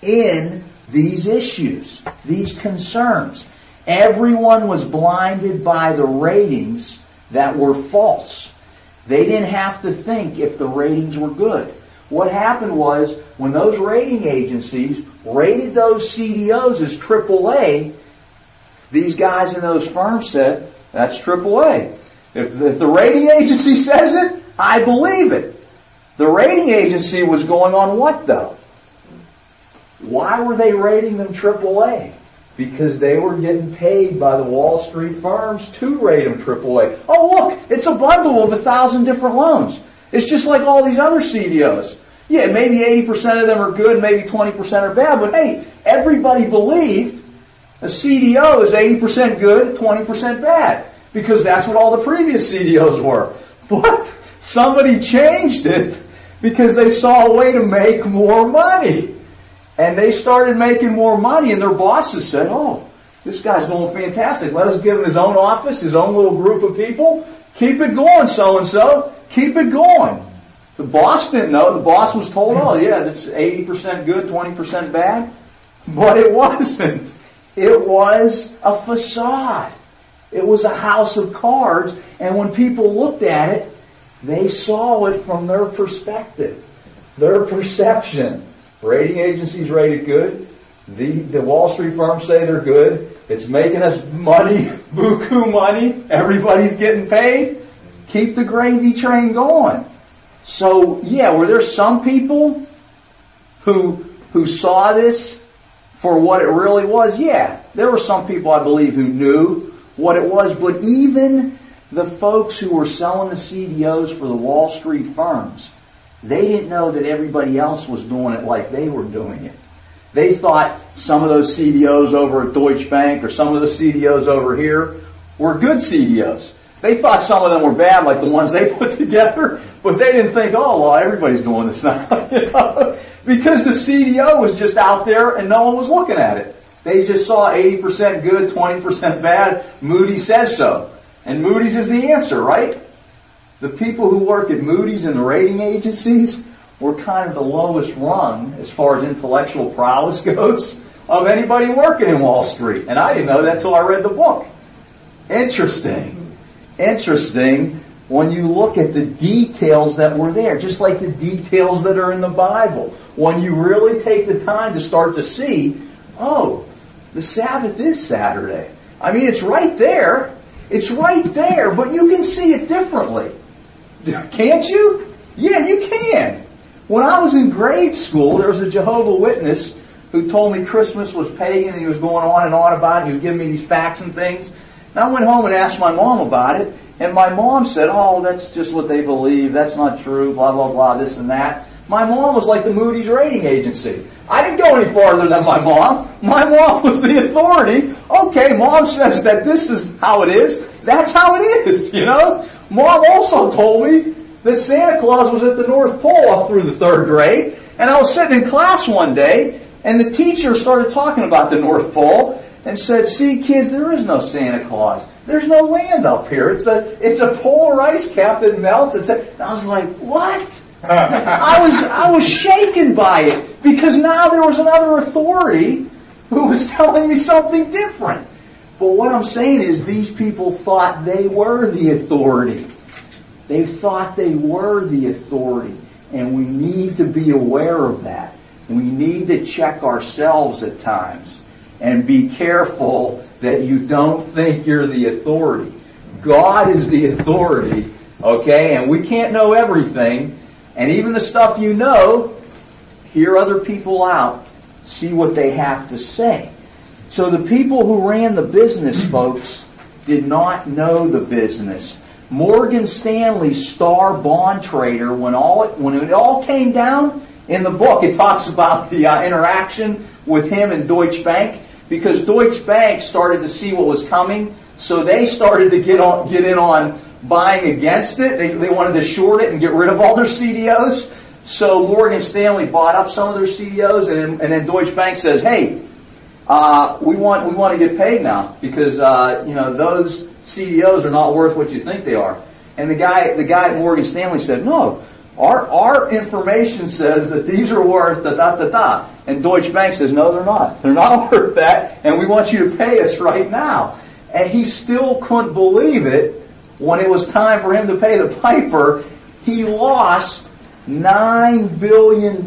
Speaker 1: in these issues, these concerns. Everyone was blinded by the ratings that were false. They didn't have to think if the ratings were good. What happened was, when those rating agencies rated those CDOs as AAA, these guys in those firms said, that's AAA. If the rating agency says it, I believe it. The rating agency was going on what, though? Why were they rating them AAA? Because they were getting paid by the Wall Street firms to rate them AAA. Oh, look, it's a bundle of 1,000 different loans. It's just like all these other CDOs. Yeah, maybe 80% of them are good, maybe 20% are bad, but hey, everybody believed a CDO is 80% good, 20% bad, because that's what all the previous CDOs were. But somebody changed it because they saw a way to make more money. And they started making more money, and their bosses said, oh, this guy's doing fantastic. Let us give him his own office, his own little group of people. Keep it going, so-and-so. Keep it going. The boss didn't know. The boss was told, oh, yeah, that's 80% good, 20% bad. But it wasn't. It was a facade. It was a house of cards. And when people looked at it, they saw it from their perspective, their perception. Rating agencies rate it good. The Wall Street firms say they're good. It's making us money, buku money. Everybody's getting paid. Keep the gravy train going. So, yeah, were there some people who saw this for what it really was? Yeah, there were some people, I believe, who knew what it was. But even the folks who were selling the CDOs for the Wall Street firms, they didn't know that everybody else was doing it like they were doing it. They thought some of those CDOs over at Deutsche Bank or some of the CDOs over here were good CDOs. They thought some of them were bad, like the ones they put together, but they didn't think, oh, well, everybody's doing this now. You know? Because the CDO was just out there and no one was looking at it. They just saw 80% good, 20% bad. Moody's says so. And Moody's is the answer, right? The people who work at Moody's and the rating agencies were kind of the lowest rung as far as intellectual prowess goes of anybody working in Wall Street. And I didn't know that till I read the book. Interesting when you look at the details that were there, just like the details that are in the Bible. When you really take the time to start to see, oh, the Sabbath is Saturday. I mean, it's right there. It's right there, but you can see it differently. Can't you? Yeah, you can. When I was in grade school, there was a Jehovah's Witness who told me Christmas was pagan, and he was going on and on about it. He was giving me these facts and things. And I went home and asked my mom about it, and my mom said, "Oh, that's just what they believe. That's not true, blah, blah, blah, this and that." My mom was like the Moody's rating agency. I didn't go any farther than my mom. My mom was the authority. Okay, Mom says that this is how it is. That's how it is, you know. Mom also told me that Santa Claus was at the North Pole up through the 3rd grade. And I was sitting in class one day, and the teacher started talking about the North Pole and said, "See, kids, there is no Santa Claus. There's no land up here. It's a polar ice cap that melts." And I was like, "What?" I was shaken by it, because now there was another authority who was telling me something different. But what I'm saying is, these people thought they were the authority. They thought they were the authority. And we need to be aware of that. We need to check ourselves at times and be careful that you don't think you're the authority. God is the authority, okay? And we can't know everything. And even the stuff you know, hear other people out, see what they have to say. So the people who ran the business, folks, did not know the business. Morgan Stanley's star bond trader, when it all came down, in the book it talks about the interaction with him and Deutsche Bank, because Deutsche Bank started to see what was coming, so they started to get in on buying against it. They wanted to short it and get rid of all their CDOs. So Morgan Stanley bought up some of their CDOs, and then Deutsche Bank says, "Hey, we want to get paid now, because those CDOs are not worth what you think they are." And the guy at Morgan Stanley said, "No, our information says that these are worth da da da da." And Deutsche Bank says, "No, they're not. They're not worth that, and we want you to pay us right now." And he still couldn't believe it. When it was time for him to pay the piper, he lost $9 billion.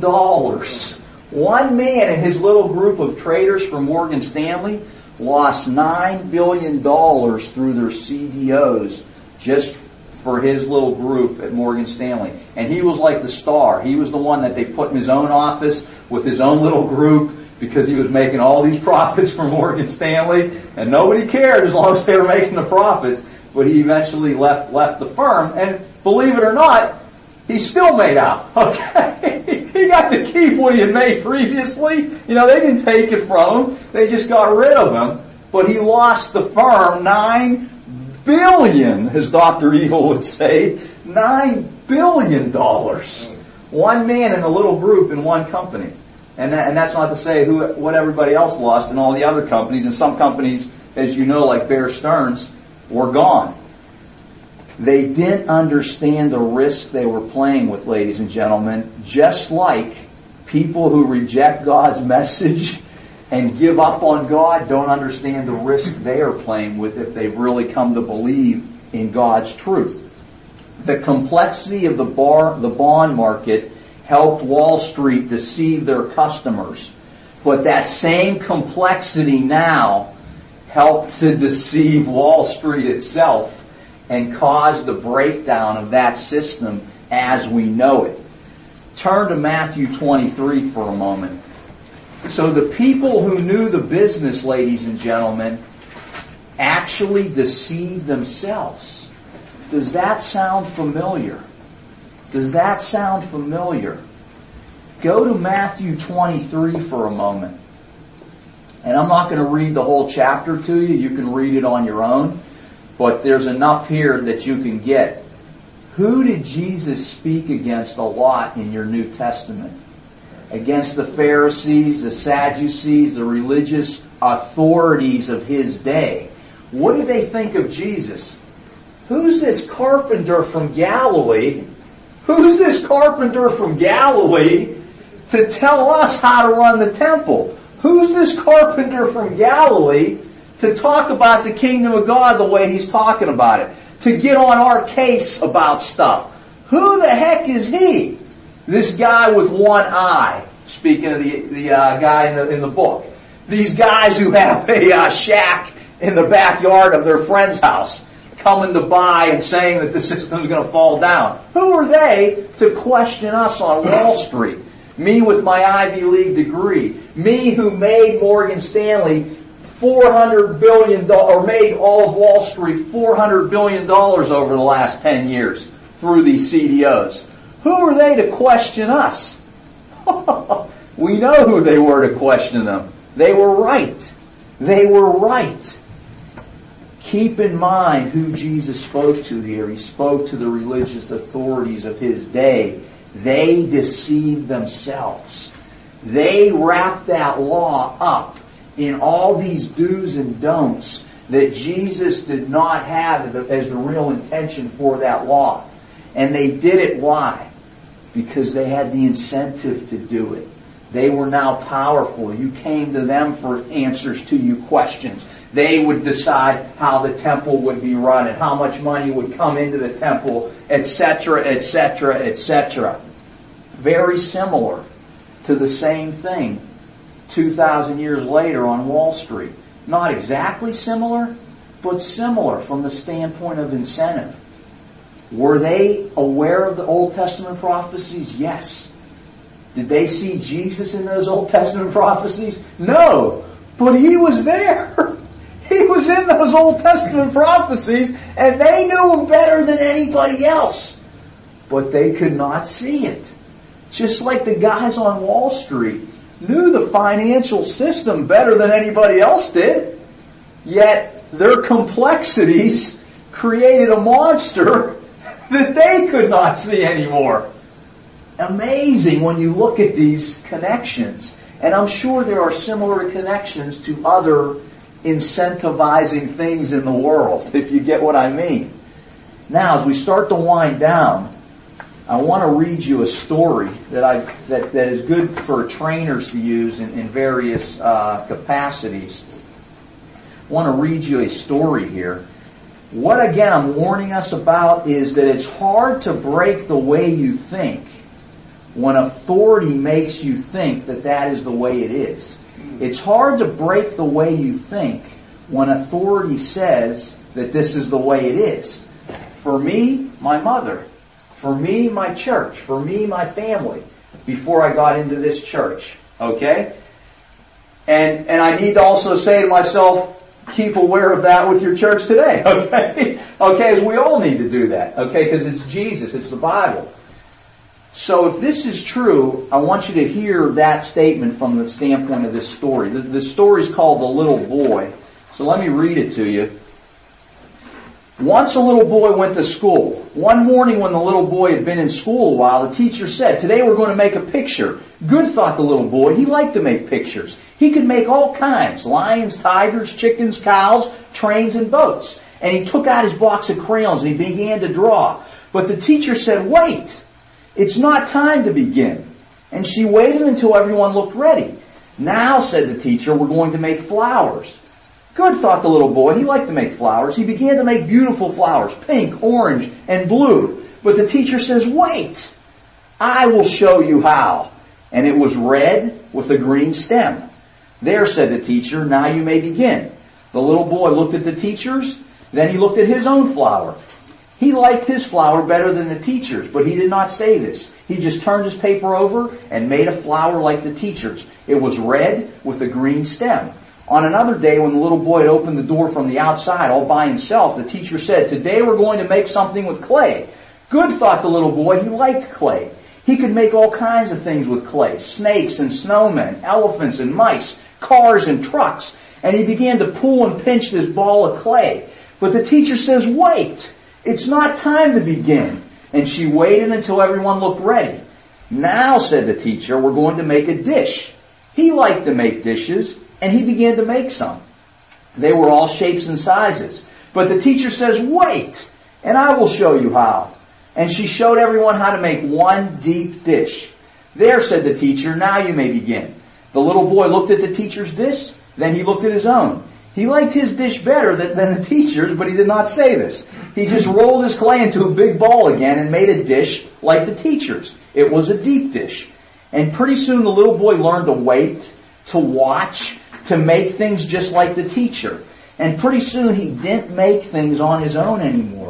Speaker 1: One man in his little group of traders from Morgan Stanley lost $9 billion through their CDOs just for his little group at Morgan Stanley. And he was like the star. He was the one that they put in his own office with his own little group, because he was making all these profits for Morgan Stanley, and nobody cared as long as they were making the profits. But he eventually left the firm, and believe it or not, he still made out. Okay, he got to keep what he had made previously. You know, they didn't take it from him; they just got rid of him. But he lost the firm $9 billion, as Dr. Evil would say, $9 billion. One man in a little group in one company, and that's not to say what everybody else lost in all the other companies. And some companies, as you know, like Bear Stearns, were gone. They didn't understand the risk they were playing with, ladies and gentlemen, just like people who reject God's message and give up on God don't understand the risk they are playing with if they've really come to believe in God's truth. The complexity of the bond market helped Wall Street deceive their customers, but that same complexity now helped to deceive Wall Street itself and cause the breakdown of that system as we know it. Turn to Matthew 23 for a moment. So the people who knew the business, ladies and gentlemen, actually deceived themselves. Does that sound familiar? Does that sound familiar? Go to Matthew 23 for a moment. And I'm not going to read the whole chapter to you. You can read it on your own. But there's enough here that you can get. Who did Jesus speak against a lot in your New Testament? Against the Pharisees, the Sadducees, the religious authorities of his day. What did they think of Jesus? Who's this carpenter from Galilee? Who's this carpenter from Galilee to tell us how to run the temple? Who's this carpenter from Galilee to talk about the kingdom of God the way he's talking about it? To get on our case about stuff. Who the heck is he? This guy with one eye. Speaking of the guy in the book. These guys who have a shack in the backyard of their friend's house, coming to buy and saying that the system's going to fall down. Who are they to question us on Wall Street? Me with my Ivy League degree. Me who made Morgan Stanley $400 billion, or made all of Wall Street $400 billion over the last 10 years through these CDOs. Who are they to question us? We know who they were to question them. They were right. They were right. Keep in mind who Jesus spoke to here. He spoke to the religious authorities of his day. They deceived themselves. They wrapped that law up in all these do's and don'ts that Jesus did not have as the real intention for that law. And they did it, why? Because they had the incentive to do it. They were now powerful. You came to them for answers to your questions. They would decide how the temple would be run and how much money would come into the temple, etc., etc., etc. Very similar to the same thing 2,000 years later on Wall Street. Not exactly similar, but similar from the standpoint of incentive. Were they aware of the Old Testament prophecies? Yes. Did they see Jesus in those Old Testament prophecies? No. But he was there. He was in those Old Testament prophecies, and they knew him better than anybody else. But they could not see it. Just like the guys on Wall Street knew the financial system better than anybody else did. Yet their complexities created a monster that they could not see anymore. Amazing when you look at these connections. And I'm sure there are similar connections to other incentivizing things in the world, if you get what I mean. Now, as we start to wind down, I want to read you a story that is good for trainers to use in various capacities. I want to read you a story here. What, again, I'm warning us about is that it's hard to break the way you think when authority makes you think that that is the way it is. It's hard to break the way you think when authority says that this is the way it is. For me, my mother. For me, my church. For me, my family. Before I got into this church. Okay? And I need to also say to myself, keep aware of that with your church today. Okay? Okay, as we all need to do that. Okay? Because it's Jesus. It's the Bible. So if this is true, I want you to hear that statement from the standpoint of this story. The story is called The Little Boy. So let me read it to you. Once a little boy went to school. One morning when the little boy had been in school a while, the teacher said, "Today we're going to make a picture." Good, thought the little boy. He liked to make pictures. He could make all kinds. Lions, tigers, chickens, cows, trains, and boats. And he took out his box of crayons and he began to draw. But the teacher said, "Wait. It's not time to begin." And she waited until everyone looked ready. "Now," said the teacher, "we're going to make flowers." Good, thought the little boy. He liked to make flowers. He began to make beautiful flowers, pink, orange, and blue. But the teacher says, "Wait, I will show you how." And it was red with a green stem. "There," said the teacher, "now you may begin." The little boy looked at the teacher's, then he looked at his own flower. He liked his flower better than the teacher's, but he did not say this. He just turned his paper over and made a flower like the teacher's. It was red with a green stem. On another day, when the little boy had opened the door from the outside all by himself, the teacher said, "Today we're going to make something with clay." Good, thought the little boy. He liked clay. He could make all kinds of things with clay. Snakes and snowmen, elephants and mice, cars and trucks. And he began to pull and pinch this ball of clay. But the teacher says, "Wait, it's not time to begin." And she waited until everyone looked ready. "Now," said the teacher, "we're going to make a dish." He liked to make dishes. And he began to make some. They were all shapes and sizes. But the teacher says, "Wait, and I will show you how." And she showed everyone how to make one deep dish. "There," said the teacher, "now you may begin." The little boy looked at the teacher's dish, then he looked at his own. He liked his dish better than the teacher's, but he did not say this. He just rolled his clay into a big ball again and made a dish like the teacher's. It was a deep dish. And pretty soon the little boy learned to wait, to watch, to make things just like the teacher. And pretty soon he didn't make things on his own anymore.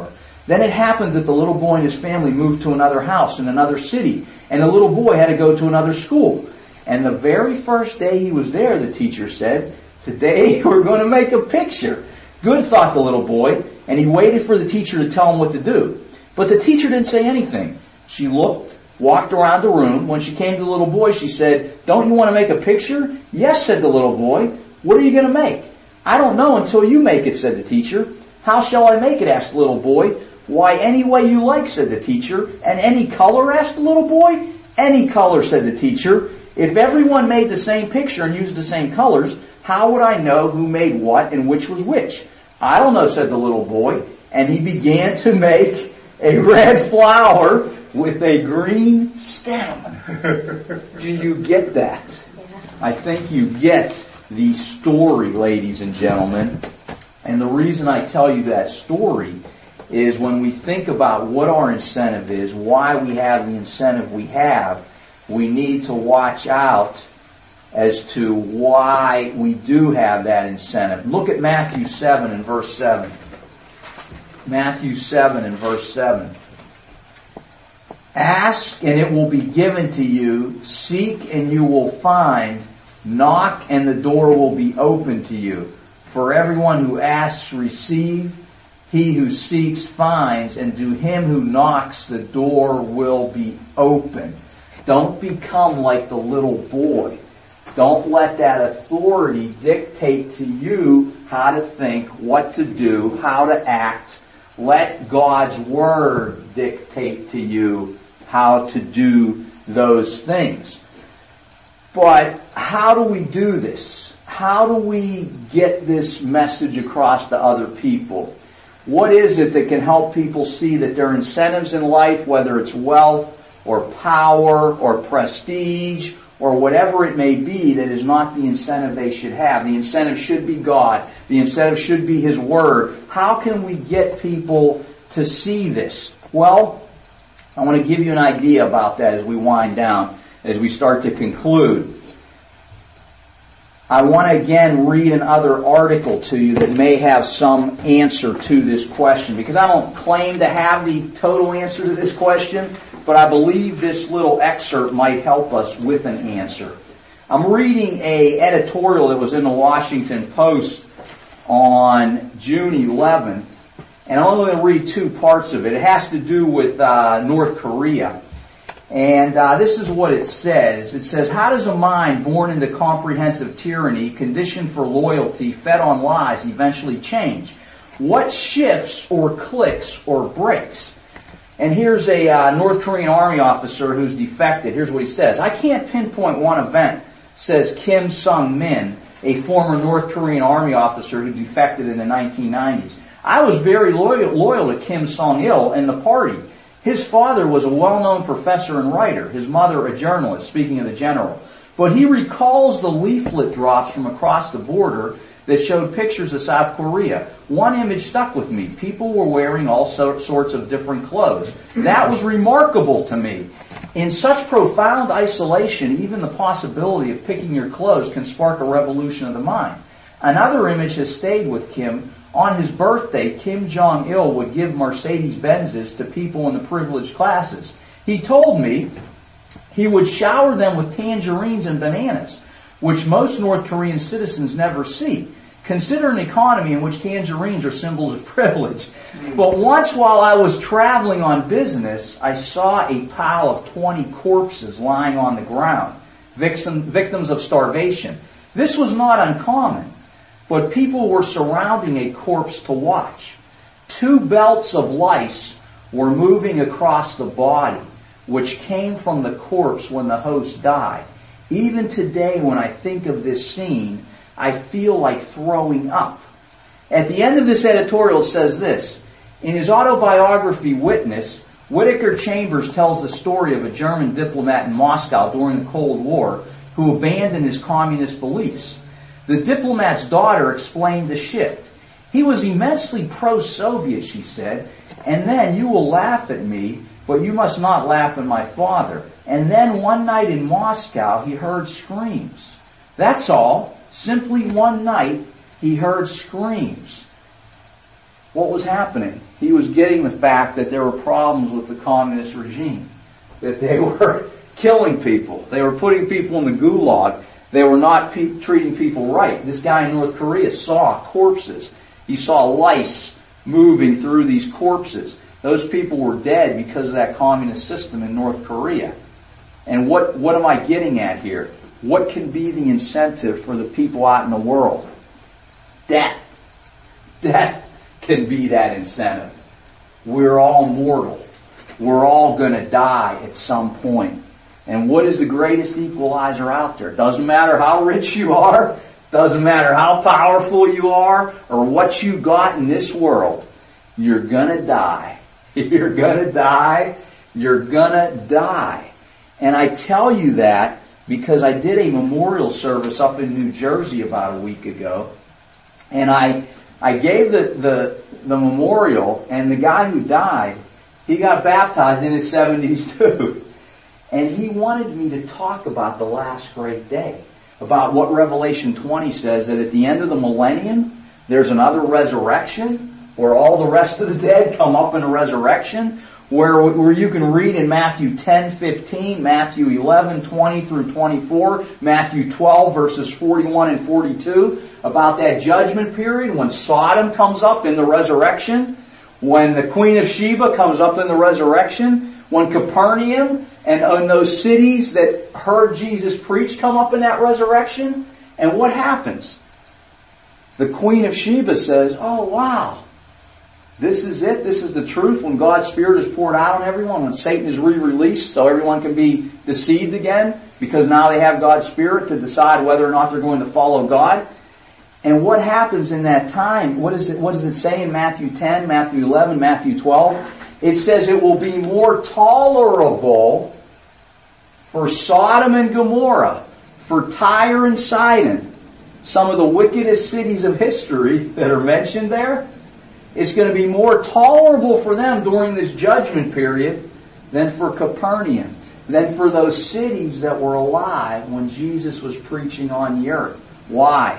Speaker 1: Then it happened that the little boy and his family moved to another house in another city, and the little boy had to go to another school. And the very first day he was there, the teacher said, "Today we're going to make a picture." Good, thought the little boy, and he waited for the teacher to tell him what to do. But the teacher didn't say anything. She looked, walked around the room. When she came to the little boy, she said, "Don't you want to make a picture?" "Yes," said the little boy. "What are you going to make?" "I don't know until you make it," said the teacher. "How shall I make it?" asked the little boy. "Why, any way you like," said the teacher. "And any color?" asked the little boy. "Any color," said the teacher. "If everyone made the same picture and used the same colors, how would I know who made what and which was which?" "I don't know," said the little boy. And he began to make a red flower with a green stem. Do you get that? I think you get the story, ladies and gentlemen. And the reason I tell you that story is when we think about what our incentive is, why we have the incentive we have, we need to watch out as to why we do have that incentive. Look at Matthew 7 and verse 7. Matthew 7 and verse 7. "Ask and it will be given to you. Seek and you will find. Knock and the door will be open to you. For everyone who asks receives. He who seeks finds, and to him who knocks the door will be open." Don't become like the little boy. Don't let that authority dictate to you how to think, what to do, how to act. Let God's Word dictate to you how to do those things. But how do we do this? How do we get this message across to other people? What is it that can help people see that their incentives in life, whether it's wealth or power or prestige or whatever it may be, that is not the incentive they should have? The incentive should be God. The incentive should be His Word. How can we get people to see this? Well, I want to give you an idea about that as we wind down, as we start to conclude. I want to again read another article to you that may have some answer to this question, because I don't claim to have the total answer to this question, but I believe this little excerpt might help us with an answer. I'm reading an editorial that was in the Washington Post on June 11th, and I'm only going to read two parts of it. It has to do with North Korea. And this is what it says. It says, "How does a mind born into comprehensive tyranny, conditioned for loyalty, fed on lies, eventually change? What shifts or clicks or breaks?" And here's a North Korean army officer who's defected. Here's what he says. "I can't pinpoint one event," says Kim Sung-min, a former North Korean army officer who defected in the 1990s. "I was very loyal to Kim Song-il and the party. His father was a well-known professor and writer, his mother a journalist," speaking of the general. But he recalls the leaflet drops from across the border that showed pictures of South Korea. "One image stuck with me. People were wearing all sorts of different clothes. That was remarkable to me. In such profound isolation, even the possibility of picking your clothes can spark a revolution of the mind." Another image has stayed with Kim. On his birthday, Kim Jong-il would give Mercedes-Benzes to people in the privileged classes. He told me he would shower them with tangerines and bananas, which most North Korean citizens never see. Consider an economy in which tangerines are symbols of privilege. But once while I was traveling on business, I saw a pile of 20 corpses lying on the ground, victims of starvation. This was not uncommon. But people were surrounding a corpse to watch. 2 belts of lice were moving across the body, which came from the corpse when the host died. Even today, when I think of this scene, I feel like throwing up. At the end of this editorial, it says this. In his autobiography, Witness, Whittaker Chambers tells the story of a German diplomat in Moscow during the Cold War who abandoned his communist beliefs. The diplomat's daughter explained the shift. "He was immensely pro-Soviet," she said, "and then you will laugh at me, but you must not laugh at my father. And then one night in Moscow, he heard screams. That's all. Simply one night, he heard screams." what was happening? He was getting the fact that there were problems with the communist regime, that they were killing people. They were putting people in the gulag. They were not treating people right. This guy in North Korea saw corpses. He saw lice moving through these corpses. Those people were dead because of that communist system in North Korea. And what am I getting at here? What can be the incentive for the people out in the world? Death. Death can be that incentive. We're all mortal. We're all going to die at some point. And what is the greatest equalizer out there? Doesn't matter how rich you are, doesn't matter how powerful you are, or what you got in this world. You're going to die. You're going to die. You're going to die. And I tell you that because I did a memorial service up in New Jersey about a week ago. And I gave the memorial, and the guy who died, he got baptized in his 70s too. And he wanted me to talk about the last great day, about what Revelation 20 says, that at the end of the millennium, there's another resurrection, where all the rest of the dead come up in a resurrection, where you can read in Matthew 10:15, Matthew 11:20 through 24, Matthew 12 verses 41 and 42, about that judgment period when Sodom comes up in the resurrection, when the Queen of Sheba comes up in the resurrection, when Capernaum and those cities that heard Jesus preach come up in that resurrection. And what happens? The Queen of Sheba says, oh wow, this is it. This is the truth. When God's Spirit is poured out on everyone, when Satan is re-released so everyone can be deceived again, because now they have God's Spirit to decide whether or not they're going to follow God. And what happens in that time? What does it say in Matthew 10, Matthew 11, Matthew 12? It says it will be more tolerable for Sodom and Gomorrah, for Tyre and Sidon, some of the wickedest cities of history that are mentioned there. It's going to be more tolerable for them during this judgment period than for Capernaum, than for those cities that were alive when Jesus was preaching on the earth. Why?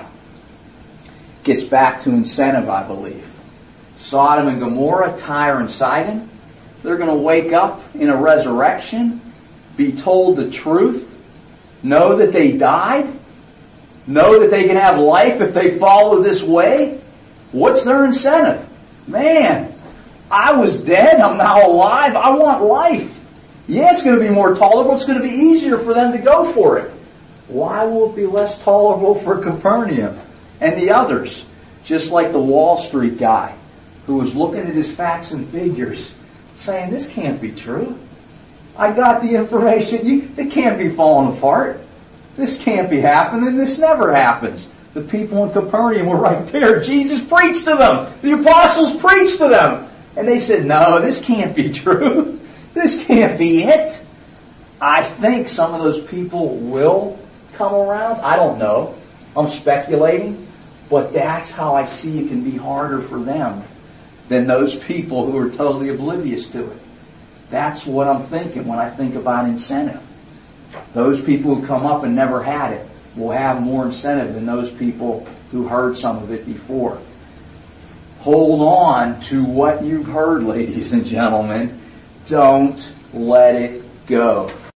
Speaker 1: Gets back to incentive, I believe. Sodom and Gomorrah, Tyre and Sidon, they're going to wake up in a resurrection, be told the truth, know that they died, know that they can have life if they follow this way. What's their incentive? Man, I was dead, I'm now alive, I want life. Yeah, it's going to be more tolerable, it's going to be easier for them to go for it. Why will it be less tolerable for Capernaum and the others? Just like the Wall Street guy who was looking at his facts and figures, saying, this can't be true. I got the information, it can't be falling apart. This can't be happening, this never happens. The people in Capernaum were right there. Jesus preached to them. The apostles preached to them. And they said, no, this can't be true. This can't be it. I think some of those people will come around. I don't know. I'm speculating. But that's how I see it can be harder for them than those people who are totally oblivious to it. That's what I'm thinking when I think about incentive. Those people who come up and never had it will have more incentive than those people who heard some of it before. Hold on to what you've heard, ladies and gentlemen. Don't let it go.